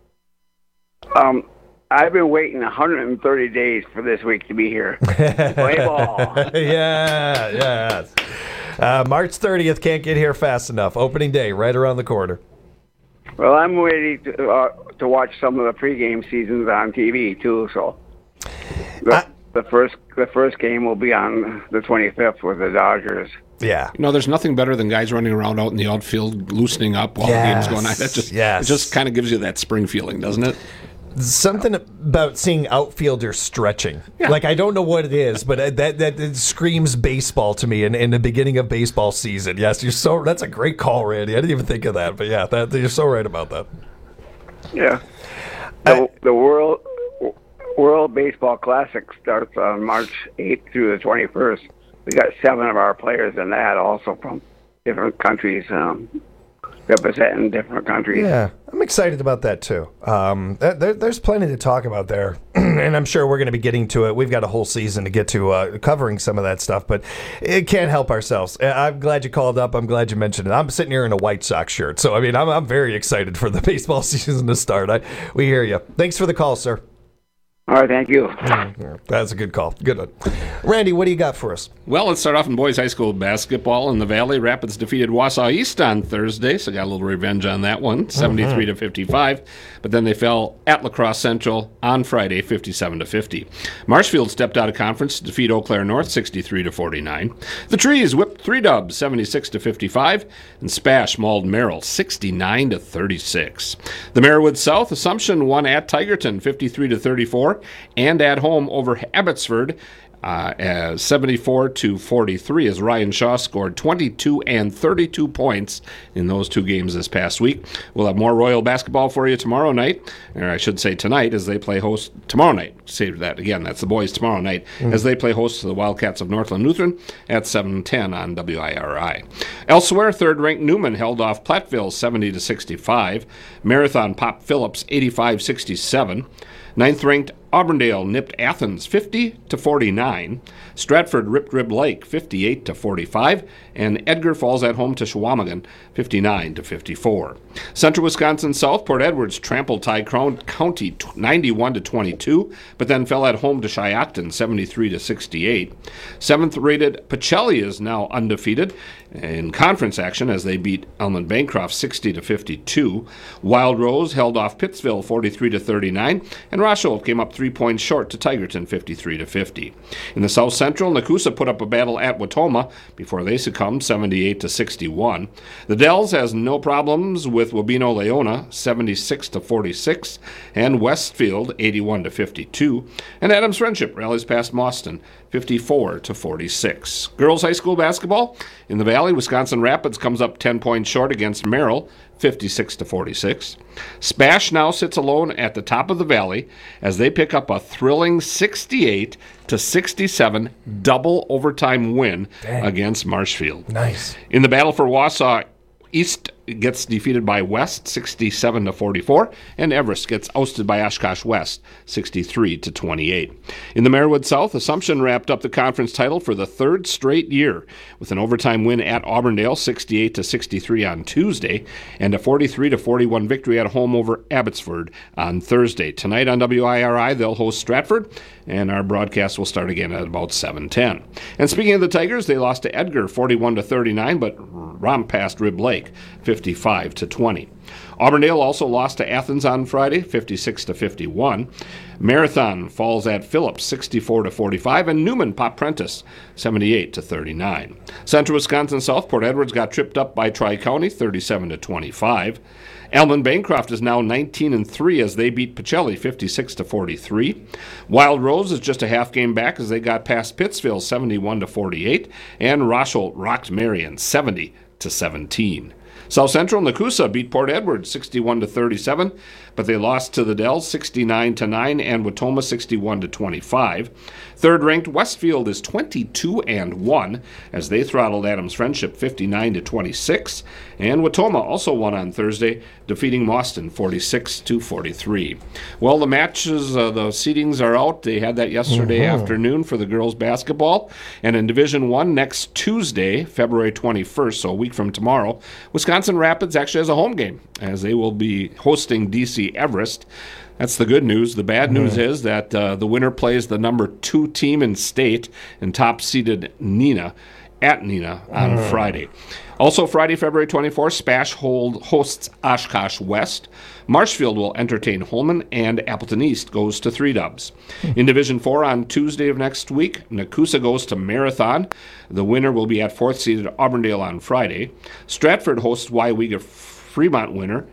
I've been waiting 130 days for this week to be here. Play ball. Yes. March 30th can't get here fast enough. Opening day right around the corner. Well, I'm ready to watch some of the pregame seasons on TV too. So the first game will be on the 25th with the Dodgers. Yeah. You know, there's nothing better than guys running around out in the outfield, loosening up while the game's going on. It just kind of gives you that spring feeling, doesn't it? Something about seeing outfielders stretching. Yeah. Like, I don't know what it is, but that screams baseball to me in the beginning of baseball season. Yes, that's a great call, Randy. I didn't even think of that, but yeah, you're so right about that. Yeah. The World Baseball Classic starts on March 8th through the 21st. We got 7 of our players in that, also from different countries, representing different countries. Yeah, I'm excited about that too. There's plenty to talk about there, and I'm sure we're going to be getting to it. We've got a whole season to get to covering some of that stuff, but it can't help ourselves. I'm glad you called up. I'm glad you mentioned it. I'm sitting here in a White Sox shirt, so I mean, I'm very excited for the baseball season to start. We hear you. Thanks for the call, sir. All right, thank you. That's a good call. Good one. Randy, what do you got for us? Well, let's start off in boys high school basketball in the Valley. Rapids defeated Wausau East on Thursday, so got a little revenge on that one, 73-55. But then they fell at La Crosse Central on Friday, 57-50. Marshfield stepped out of conference to defeat Eau Claire North, 63-49. The Trees whipped 3 Dubs, 76-55, and Spash mauled Merrill, 69-36. The Merriwood South Assumption won at Tigerton, 53-34. And at home over Abbotsford, 74-43, as Ryan Shaw scored 22 and 32 points in those 2 games this past week. We'll have more Royal basketball for you tomorrow night, or I should say tonight, as they play host tomorrow night. Say that again, that's the boys tomorrow night, as they play host to the Wildcats of Northland Lutheran at 7:10 on WIRI. Elsewhere, 3rd-ranked Newman held off Platteville 70-65. Marathon popped Phillips 85-67. 9th-ranked Auburndale nipped Athens 50-49. Stratford ripped Rib Lake 58-45, and Edgar falls at home to Chequamegon 59-54. Central Wisconsin South Port Edwards trampled Ty County 91-22, but then fell at home to Shiocton 73-68. 7th-rated Pacelli is now undefeated in conference action as they beat Elmond Bancroft 60-52. Wild Rose held off Pittsville 43-39, and Rosholt came up 3 points short to Tigerton 53-50. In the South Central, Nakusa put up a battle at Watoma before they succumbed 78-61. The Dells has no problems with Wabeno Leona 76-46, and Westfield 81-52, and Adams Friendship rallies past Mauston 54-46. Girls high school basketball in the Valley, Wisconsin Rapids comes up 10 points short against Merrill 56-46. Spash now sits alone at the top of the valley as they pick up a thrilling 68-67 double overtime win against Marshfield. Nice. In the battle for Wausau, East gets defeated by West 67-44, and Everest gets ousted by Oshkosh West 63-28. In the Marewood South, Assumption wrapped up the conference title for the third straight year with an overtime win at Auburndale 68-63 on Tuesday and a 43-41 victory at home over Abbotsford on Thursday. Tonight on WIRI, they'll host Stratford, and our broadcast will start again at about 7:10. And speaking of the Tigers, they lost to Edgar 41-39, but romped past Rib Lake 55-20. Auburndale also lost to Athens on Friday, 56-51. Marathon falls at Phillips, 64-45, and Newman popped Prentice, 78-39. Central Wisconsin South, Port Edwards got tripped up by Tri-County, 37-25. Elman Bancroft is now 19-3 as they beat Pacelli 56-43. Wild Rose is just a half game back as they got past Pittsville 71-48, and Rosholt rocked Marion 70-17. South Central Nakusa beat Port Edward 61-37, but they lost to the Dells 69-9 and Watoma 61-25. Third-ranked Westfield is 22-1 as they throttled Adams Friendship 59-26, and Watoma also won on Thursday, defeating Mauston 46-43. Well, the matches, the seedings are out. They had that yesterday afternoon for the girls basketball, and in Division I next Tuesday, February 21st, so a week from tomorrow, Wisconsin Rapids actually has a home game as they will be hosting DC Everest. That's the good news. The bad news is that the winner plays the number 2 team in state and top-seeded Neenah at Neenah on Friday. Also Friday, February 24th, Spash hosts Oshkosh West. Marshfield will entertain Holman, and Appleton East goes to 3-dubs. In Division 4 on Tuesday of next week, Nakusa goes to Marathon. The winner will be at 4th-seeded Auburndale on Friday. Stratford hosts Weyauwega Fremont,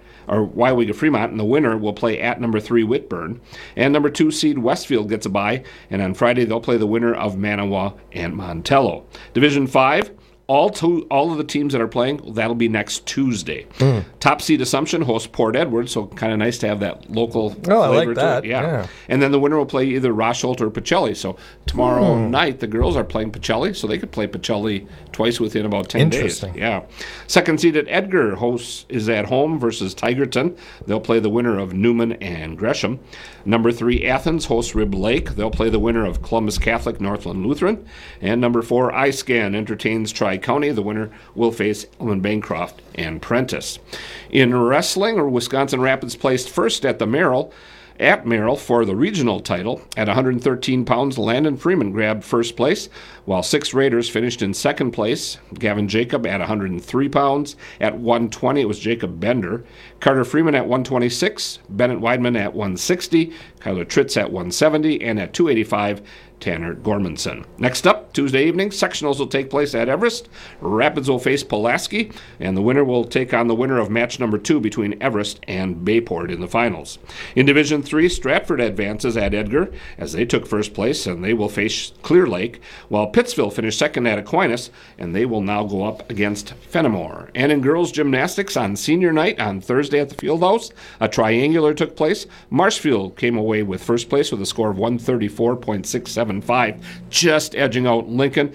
and the winner will play at number 3 Whitburn. And number 2 seed Westfield gets a bye, and on Friday they'll play the winner of Manawa and Montello. Division 5, all of the teams that are playing, that'll be next Tuesday. Top seed Assumption hosts Port Edward, so kind of nice to have that local flavor. I like that. To it. Yeah. And then the winner will play either Rosholt or Pacelli. So tomorrow night, the girls are playing Pacelli, so they could play Pacelli twice within about 10 days. Interesting. Yeah. Second seeded Edgar is at home versus Tigerton. They'll play the winner of Newman and Gresham. Number 3 Athens hosts Rib Lake. They'll play the winner of Columbus Catholic, Northland Lutheran. And number 4 iScan entertains Tri-County. The winner will face Elman Bancroft and Prentice. In wrestling, Wisconsin Rapids placed first at Merrill for the regional title. At 113 pounds, Landon Freeman grabbed first place, while 6 Raiders finished in second place. Gavin Jacob at 103 pounds. At 120, it was Jacob Bender. Carter Freeman at 126. Bennett Weidman at 160. Kyler Tritz at 170. And at 285, Tanner Gormanson. Next up, Tuesday evening, sectionals will take place at Everest. Rapids will face Pulaski, and the winner will take on the winner of match number 2 between Everest and Bayport in the finals. In Division 3, Stratford advances at Edgar as they took first place, and they will face Clear Lake, while Pittsville finished second at Aquinas, and they will now go up against Fenimore. And in girls gymnastics on senior night on Thursday at the Fieldhouse, a triangular took place. Marshfield came away with first place with a score of 134.675, just edging out Lincoln,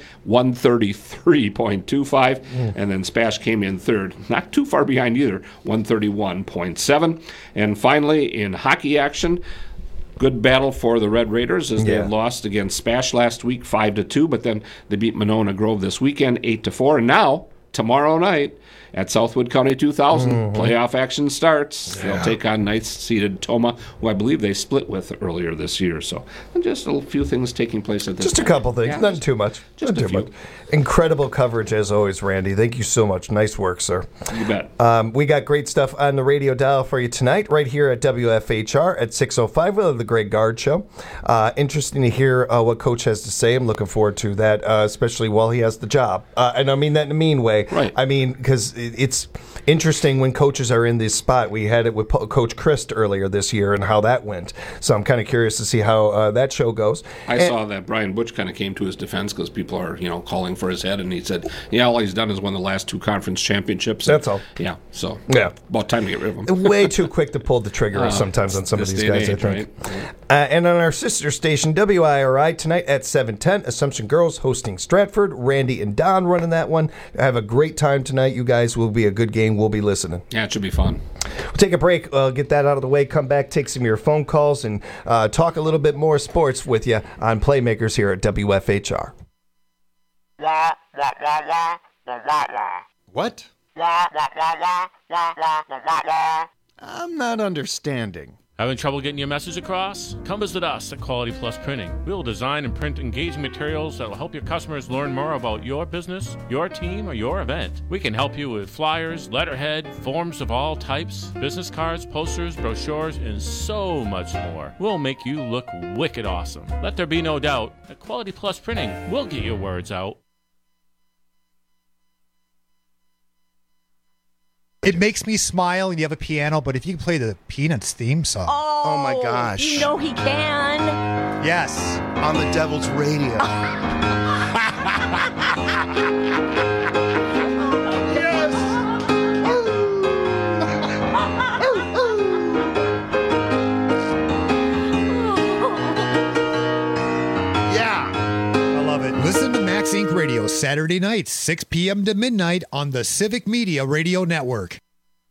133.25, and then Spash came in third, not too far behind either, 131.7. And finally, in hockey action, good battle for the Red Raiders as they lost against Spash last week 5-2, but then they beat Monona Grove this weekend 8-4, and now tomorrow night at Southwood County 2000, playoff action starts. They'll take on ninth-seeded Toma, who I believe they split with earlier this year. So just a few things taking place at this Just time. a couple things, not too much. Just not a too few. much. Incredible coverage as always, Randy. Thank you so much. Nice work, sir. You bet. We got great stuff on the radio dial for you tonight, right here at WFHR at 6:05 with the Greg Gard Show. Interesting to hear what Coach has to say. I'm looking forward to that, especially while he has the job. And I mean that in a mean way. way. Right. I mean, because it's interesting when coaches are in this spot. We had it with Coach Christ earlier this year and how that went. So I'm kind of curious to see how that show goes. I saw that Brian Butch kind of came to his defense because people are, calling for his head, and he said, "Yeah, all he's done is won the last 2 conference championships." That's all. Yeah. So about time to get rid of him. Way too quick to pull the trigger sometimes on some of these guys, I think. Right? And on our sister station, WIRI, tonight at 7:10, Assumption Girls hosting Stratford. Randy and Don running that one. Have a great time tonight. You guys will be a good game. We'll be listening. Yeah, it should be fun. We'll take a break, get that out of the way, come back, take some of your phone calls, and talk a little bit more sports with you on Playmakers here at WFHR. What? I'm not understanding. Having trouble getting your message across? Come visit us at Quality Plus Printing. We will design and print engaging materials that will help your customers learn more about your business, your team, or your event. We can help you with flyers, letterhead, forms of all types, business cards, posters, brochures, and so much more. We'll make you look wicked awesome. Let there be no doubt, at Quality Plus Printing, we'll get your words out. It makes me smile and you have a piano, but if you can play the Peanuts theme song. Oh my gosh. You know he can. Yes. On the Devil's Radio. Listen to Max Inc. Radio Saturday nights, 6 p.m. to midnight on the Civic Media Radio Network.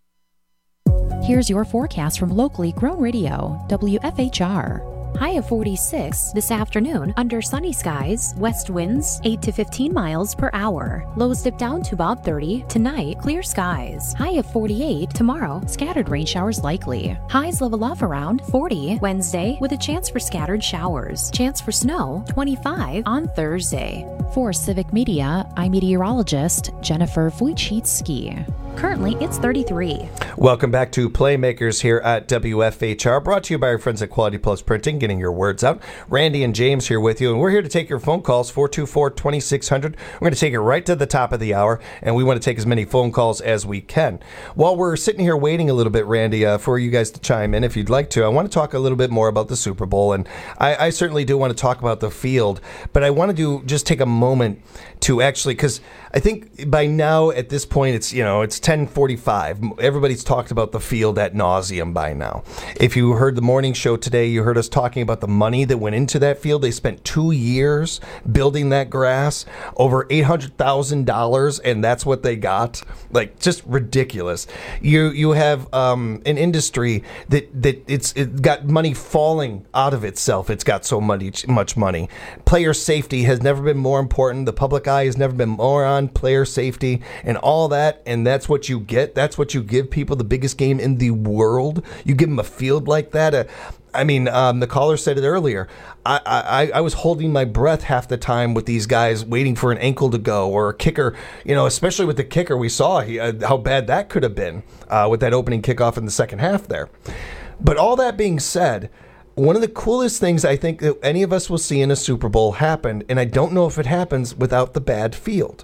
Here's your forecast from locally grown radio, WFHR. High of 46 this afternoon under sunny skies, west winds 8 to 15 miles per hour. Lows dip down to about 30. Tonight, clear skies. High of 48 tomorrow, scattered rain showers likely. Highs level off around 40 Wednesday with a chance for scattered showers. Chance for snow 25 on Thursday. For Civic Media, I'm meteorologist Jennifer Wojcicki. Currently, it's 33. Welcome back to Playmakers here at WFHR, brought to you by our friends at Quality Plus Printing, getting your words out. Randy and James here with you, and we're here to take your phone calls, 424-2600. We're going to take it right to the top of the hour, and we want to take as many phone calls as we can. While we're sitting here waiting a little bit, Randy, for you guys to chime in, if you'd like to, I want to talk a little bit more about the Super Bowl, and I certainly do want to talk about the field, but I want to just take a moment to actually, because I think by now at this point it's 10:45. Everybody's talked about the field ad nauseum by now. If you heard the morning show today, you heard us talking about the money that went into that field. They spent 2 years building that grass, over $800,000, and that's what they got. Like, just ridiculous. You have an industry that got money falling out of itself. It's got so much money. Player safety has never been more important. The public eye has never been more on player safety and all that, and that's what you get. That's what you give people, the biggest game in the world. You give them a field like that. The caller said it earlier. I was holding my breath half the time with these guys waiting for an ankle to go or a kicker, especially with the kicker. We saw how bad that could have been with that opening kickoff in the second half there. But all that being said, one of the coolest things I think that any of us will see in a Super Bowl happened, and I don't know if it happens without the bad field.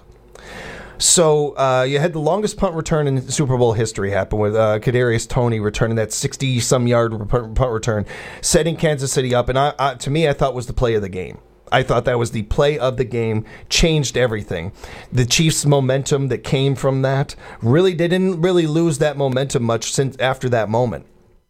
So you had the longest punt return in Super Bowl history happen with Kadarius Toney returning that 60-some yard punt return, setting Kansas City up, and to me, I thought was the play of the game. I thought that was the play of the game, changed everything. The Chiefs' momentum that came from that they didn't really lose that momentum much since after that moment.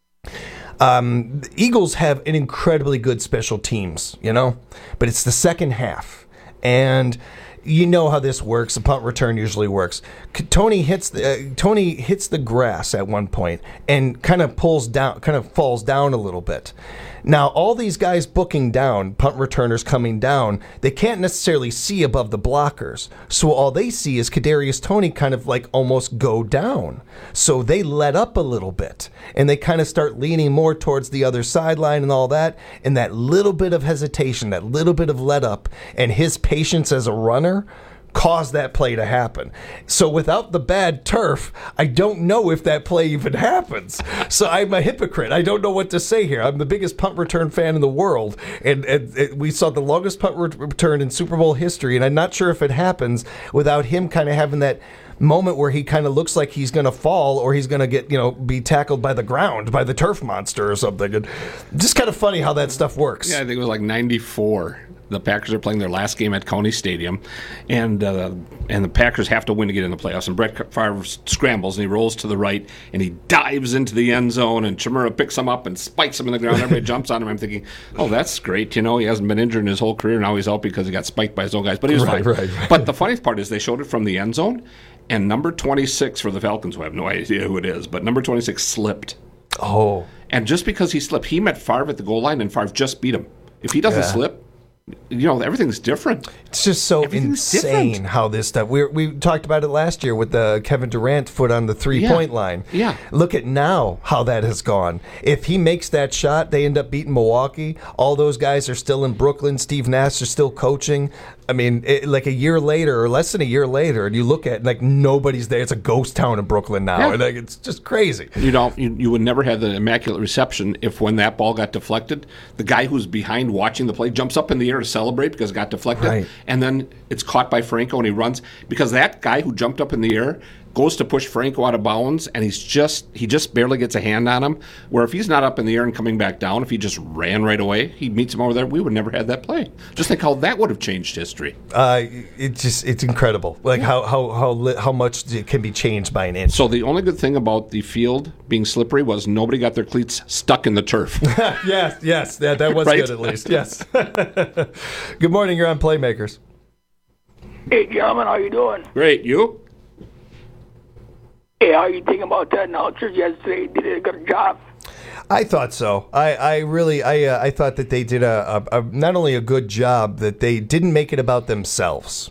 The Eagles have an incredibly good special teams, but it's the second half, and you know how this works. The punt return usually works. Toney hits the grass at one point and kind of falls down a little bit. Now, all these guys booking down, punt returners coming down, they can't necessarily see above the blockers. So all they see is Kadarius Toney kind of like almost go down. So they let up a little bit, and they kind of start leaning more towards the other sideline and all that. And that little bit of hesitation, that little bit of let up, and his patience as a runner caused that play to happen. So without the bad turf, I don't know if that play even happens. So I'm a hypocrite. I don't know what to say here. I'm the biggest punt return fan in the world, and we saw the longest punt return in Super Bowl history, and I'm not sure if it happens without him kind of having that moment where he kind of looks like he's going to fall or he's going to get, be tackled by the ground, by the turf monster or something. And just kind of funny how that stuff works. Yeah, I think it was like 94. The Packers are playing their last game at County Stadium, and the Packers have to win to get in the playoffs. And Brett Favre scrambles, and he rolls to the right, and he dives into the end zone, and Chimera picks him up and spikes him in the ground. Everybody jumps on him. I'm thinking, oh, that's great. He hasn't been injured in his whole career. Now he's out because he got spiked by his own guys. But he was fine. Right. But the funniest part is they showed it from the end zone, and number 26 for the Falcons, who I have no idea who it is, but number 26 slipped. Oh. And just because he slipped, he met Favre at the goal line, and Favre just beat him. If he doesn't slip, everything's different. It's just so insane how this stuff. We talked about it last year with the Kevin Durant foot on the 3-point line. Yeah. Look at now how that has gone. If he makes that shot, they end up beating Milwaukee. All those guys are still in Brooklyn. Steve Nash is still coaching. I mean, like a year later or less than a year later, and you look at nobody's there. It's a ghost town in Brooklyn now. Yeah. And it's just crazy. You would never have the immaculate reception if when that ball got deflected, the guy who's behind watching the play jumps up in the air to celebrate because it got deflected, right. And then it's caught by Franco and he runs because that guy who jumped up in the air goes to push Franco out of bounds, and he just barely gets a hand on him. Where if he's not up in the air and coming back down, if he just ran right away, he meets him over there. We would never have that play. Just think how that would have changed history. It's incredible, how much it can be changed by an inch. So the only good thing about the field being slippery was nobody got their cleats stuck in the turf. yes, that was right? Good at least. Yes. Good morning. You're on Playmakers. Hey, gentlemen, how you doing? Great. You? Hey, how you think about that announcers yesterday? Did a good job? I thought so. I thought that they did a not only a good job, that they didn't make it about themselves.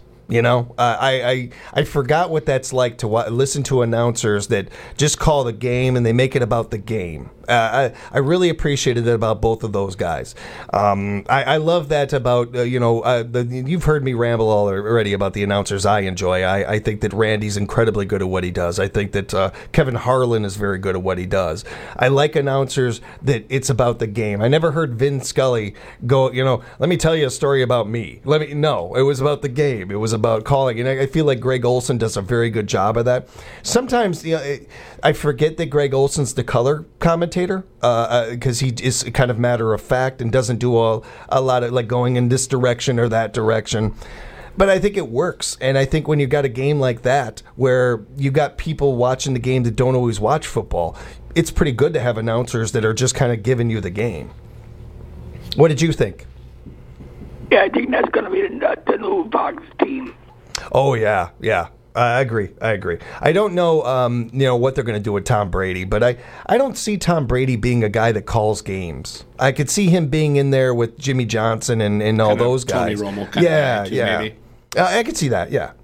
I forgot what that's like to listen to announcers that just call the game and they make it about the game. I really appreciated that about both of those guys. I love that about, you've heard me ramble already about the announcers I enjoy. I think that Randy's incredibly good at what he does. I think that Kevin Harlan is very good at what he does. I like announcers that it's about the game. I never heard Vin Scully go, let me tell you a story about me. No, it was about the game. It was about calling. And I feel like Greg Olsen does a very good job of that. Sometimes, I forget that Greg Olsen's the color commentator because he is kind of matter of fact and doesn't do a lot of going in this direction or that direction. But I think it works. And I think when you've got a game like that where you've got people watching the game that don't always watch football, it's pretty good to have announcers that are just kind of giving you the game. What did you think? Yeah, I think that's going to be the new Fox team. Oh, yeah. I agree. I don't know, what they're going to do with Tom Brady, but I don't see Tom Brady being a guy that calls games. I could see him being in there with Jimmy Johnson and all those guys. Tony Romo kind of attitude, maybe. I could see that, yeah.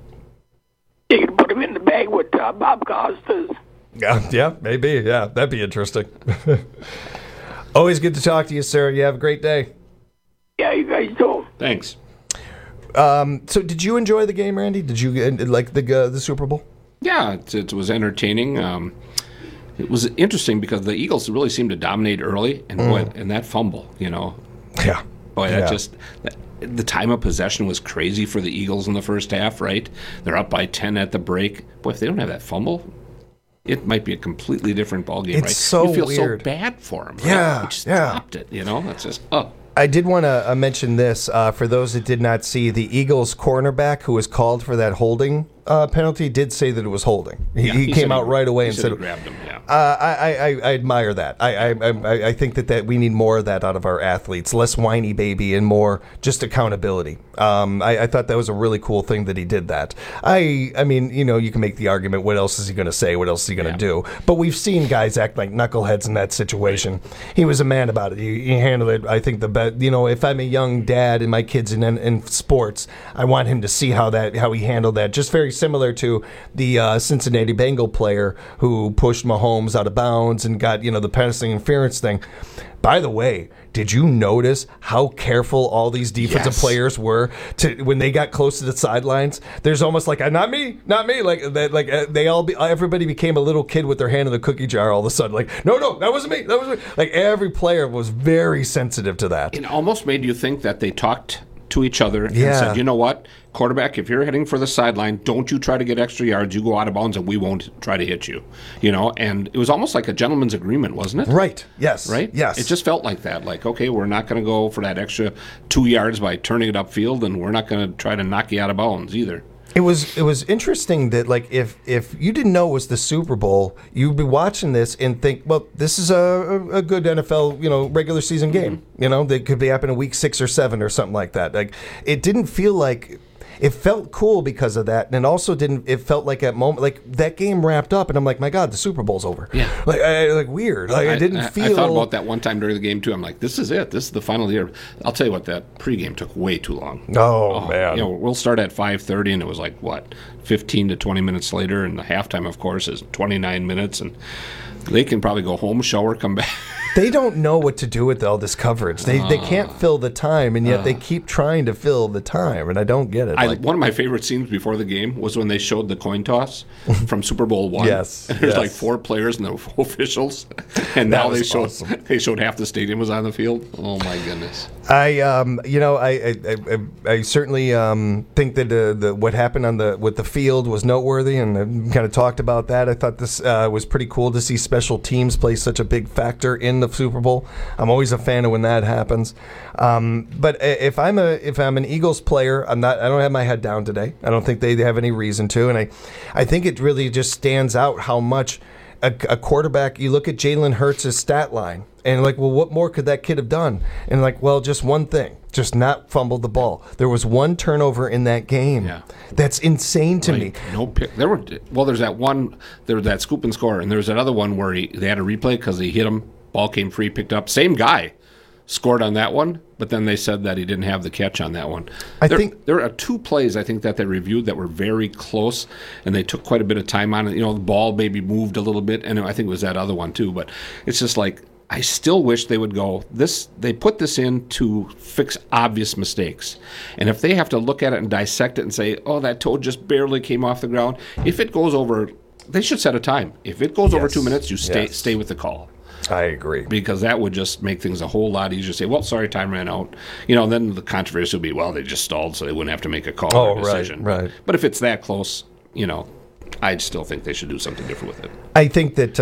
You can put him in the bag with Bob Costas. Yeah, maybe. Yeah, that'd be interesting. Always good to talk to you, sir. You have a great day. Yeah, you guys do. Thanks. So did you enjoy the game, Randy? Did you like the Super Bowl? Yeah, it was entertaining. It was interesting because the Eagles really seemed to dominate early, and boy, and that fumble, Yeah. Boy, the time of possession was crazy for the Eagles in the first half, right? They're up by 10 at the break. Boy, if they don't have that fumble, it might be a completely different ballgame, right? So you feel weird. So bad for them. Right? Yeah, We just dropped it, That's just, I did want to mention this for those that did not see. The Eagles cornerback who was called for that holding penalty did say that it was holding. He came out right away and said, he grabbed him, yeah. I admire that. I think that we need more of that out of our athletes. Less whiny baby and more just accountability. I thought that was a really cool thing that he did that. I mean, you can make the argument, what else is he going to say? What else is he going to do? But we've seen guys act like knuckleheads in that situation. He was a man about it. He handled it, I think, the best. If I'm a young dad and my kid's in sports, I want him to see how he handled that. Just very similar to the Cincinnati Bengal player who pushed Mahomes Mahomes out of bounds and got, the passing interference thing. By the way, did you notice how careful all these defensive players were when they got close to the sidelines? There's almost like not me. Everybody became a little kid with their hand in the cookie jar all of a sudden. Like, no, that wasn't me. That was me. Like every player was very sensitive to that. It almost made you think that they talked to each other and said, you know what, quarterback, if you're heading for the sideline, don't you try to get extra yards. You go out of bounds and we won't try to hit you. And it was almost like a gentleman's agreement, wasn't it? Right. Yes. Right? Yes. It just felt like that. Like, okay, we're not going to go for that extra 2 yards by turning it upfield, and we're not going to try to knock you out of bounds either. It was interesting that, like, if you didn't know it was the Super Bowl, you'd be watching this and think, well, this is a good NFL, regular season game. That could be happening in week 6 or 7 or something like that. Like, it didn't feel like. It felt cool because of that, and also it felt like at moment, like that game wrapped up, and I'm like, my God, the Super Bowl's over. Yeah, like weird. Like I didn't feel. I thought about that one time during the game too. I'm like, this is it. This is the final year. I'll tell you what, that pregame took way too long. Oh man. We'll start at 5:30, and it was like 15 to 20 minutes later, and the halftime, of course, is 29 minutes, and they can probably go home, shower, come back. They don't know what to do with all this coverage. They can't fill the time, and yet they keep trying to fill the time, and I don't get it. One of my favorite scenes before the game was when they showed the coin toss from Super Bowl I. Yes. And there's like 4 players and the officials, and now they showed half the stadium was on the field. Oh my goodness. I certainly think that what happened with the field was noteworthy, and I kind of talked about that. I thought this was pretty cool to see special teams play such a big factor in the Super Bowl. I'm always a fan of when that happens. But if I'm an Eagles player, I don't have my head down today. I don't think they have any reason to, and I think it really just stands out how much a quarterback. You look at Jalen Hurts' stat line, and like, well, what more could that kid have done? And like, well, just one thing. Just not fumbled the ball. There was one turnover in that game. Yeah. That's insane to me. No pick. There's that one. There was that scoop and score, and there was another one where they had a replay because he hit him. Ball came free, picked up. Same guy scored on that one, but then they said that he didn't have the catch on that one. I think there are 2 plays I think that they reviewed that were very close, and they took quite a bit of time on it. The ball maybe moved a little bit, and I think it was that other one too. But it's just like, I still wish they would go, they put this in to fix obvious mistakes. And if they have to look at it and dissect it and say, oh, that toe just barely came off the ground, if it goes over, they should set a time. If it goes over 2 minutes, you stay with the call. I agree. Because that would just make things a whole lot easier to say, well, sorry, time ran out. Then the controversy would be, well, they just stalled so they wouldn't have to make a call or a decision. Right. But if it's that close, I still think they should do something different with it. I think that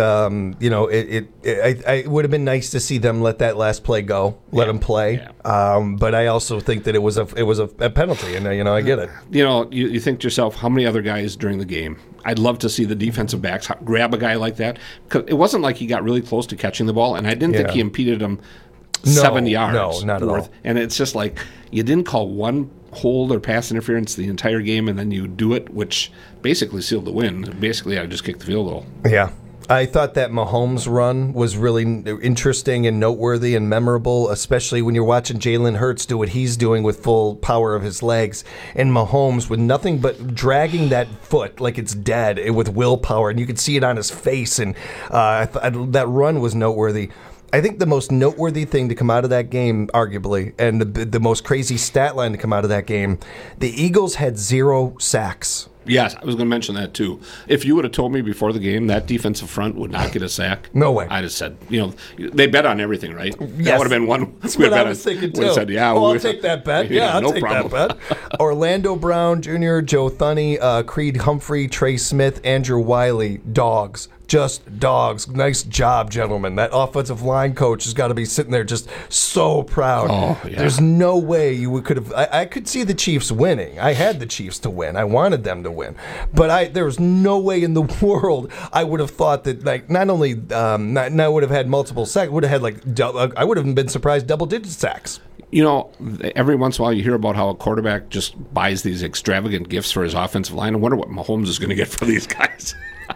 it would have been nice to see them let that last play go, let them play. Yeah. But I also think that it was a penalty, and I get it. You think to yourself, how many other guys during the game? I'd love to see the defensive backs grab a guy like that, because it wasn't like he got really close to catching the ball, and I didn't think he impeded him 7 yards. No, not at all. And it's just like, you didn't call one hold or pass interference the entire game, and then you do it, which basically sealed the win. Basically, I just kicked the field goal. Yeah. I thought that Mahomes run was really interesting and noteworthy and memorable, especially when you're watching Jalen Hurts do what he's doing with full power of his legs, and Mahomes with nothing but dragging that foot like it's dead with willpower, and you could see it on his face, and that run was noteworthy. I think the most noteworthy thing to come out of that game, arguably, and the most crazy stat line to come out of that game, the Eagles had 0 sacks. Yes, I was going to mention that too. If you would have told me before the game that defensive front would not get a sack, no way. I'd have said, they bet on everything, right? Yes. That would have been one. That's what I was thinking too. Said, I'll take that bet. Yeah, I'll take problem. that bet. Orlando Brown Jr., Joe Thuney, Creed Humphrey, Trey Smith, Andrew Wiley, dogs. Just dogs. Nice job, gentlemen. That offensive line coach has got to be sitting there just so proud. Oh, yeah. There's no way you could have. I could see the Chiefs winning. I had the Chiefs to win. I wanted them to win. But there was no way in the world I would have thought that, like, not only I would have had multiple sacks, would have had I would have been surprised double-digit sacks. Every once in a while you hear about how a quarterback just buys these extravagant gifts for his offensive line. I wonder what Mahomes is going to get for these guys.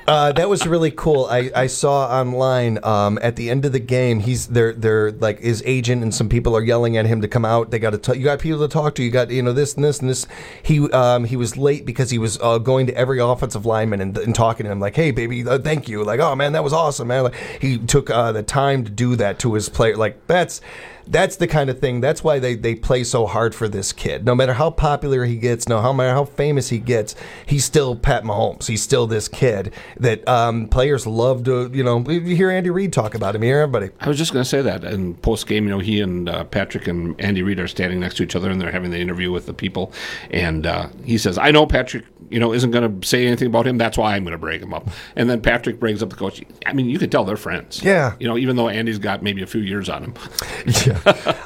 That was really cool. I saw online at the end of the game, they're like his agent and some people are yelling at him to come out. They got to you got people to talk to. You got this and this and this. He was late because he was going to every offensive lineman and talking to him like, hey baby, thank you. Like, oh man, that was awesome, man. Like, he took the time to do that to his player. Like that's the kind of thing. That's why they play so hard for this kid. No matter how popular he gets, no matter how famous he gets, he's still Pat Mahomes. He's still this kid that players love to, you hear Andy Reid talk about him. You hear everybody. I was just going to say that. In post-game, he and Patrick and Andy Reid are standing next to each other, and they're having the interview with the people. And he says, I know Patrick, isn't going to say anything about him. That's why I'm going to break him up. And then Patrick brings up the coach. I mean, you can tell they're friends. Yeah. Even though Andy's got maybe a few years on him. Yeah.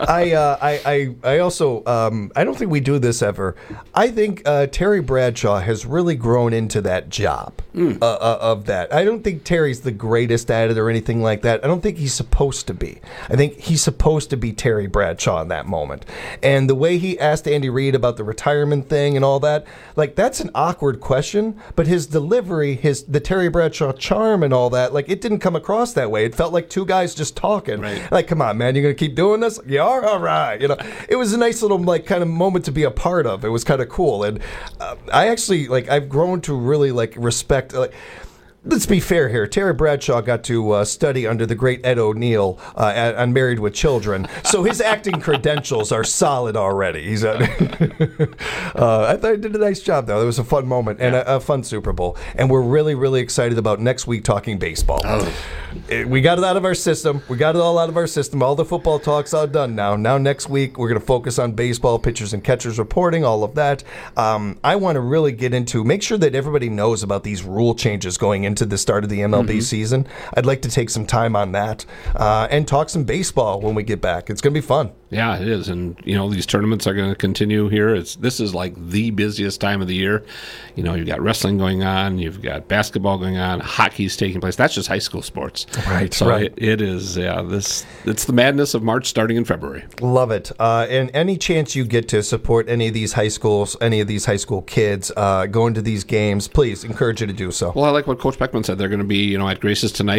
I also I don't think we do this ever. I think Terry Bradshaw has really grown into that job of that. I don't think Terry's the greatest at it or anything like that. I don't think he's supposed to be. I think he's supposed to be Terry Bradshaw in that moment. And the way he asked Andy Reid about the retirement thing and all that, like that's an awkward question, but his delivery, the Terry Bradshaw charm and all that, like it didn't come across that way. It felt like two guys just talking. Right. Like, come on, man, you're going to keep doing this? You are? All right. It was a nice little kind of moment to be a part of. It was kind of cool. And I actually, I've grown to really, respect, let's be fair here. Terry Bradshaw got to study under the great Ed O'Neill on Married with Children, so his acting credentials are solid already. He's I thought he did a nice job, though. It was a fun moment and a fun Super Bowl. And we're really, really excited about next week talking baseball. Oh. We got it out of our system. We got it all out of our system. All the football talk's all done now. Now next week, we're going to focus on baseball, pitchers and catchers reporting, all of that. I want to really get into, make sure that everybody knows about these rule changes going into the start of the MLB season. I'd like to take some time on that and talk some baseball when we get back. It's going to be fun. Yeah, it is. And, these tournaments are going to continue here. This is like the busiest time of the year. You've got wrestling going on. You've got basketball going on. Hockey's taking place. That's just high school sports. Right. So right. It is, it's the madness of March starting in February. Love it. And any chance you get to support any of these high schools, any of these high school kids going to these games, please encourage you to do so. Well, I like what Coach Beckman said. They're going to be, at Grace's tonight.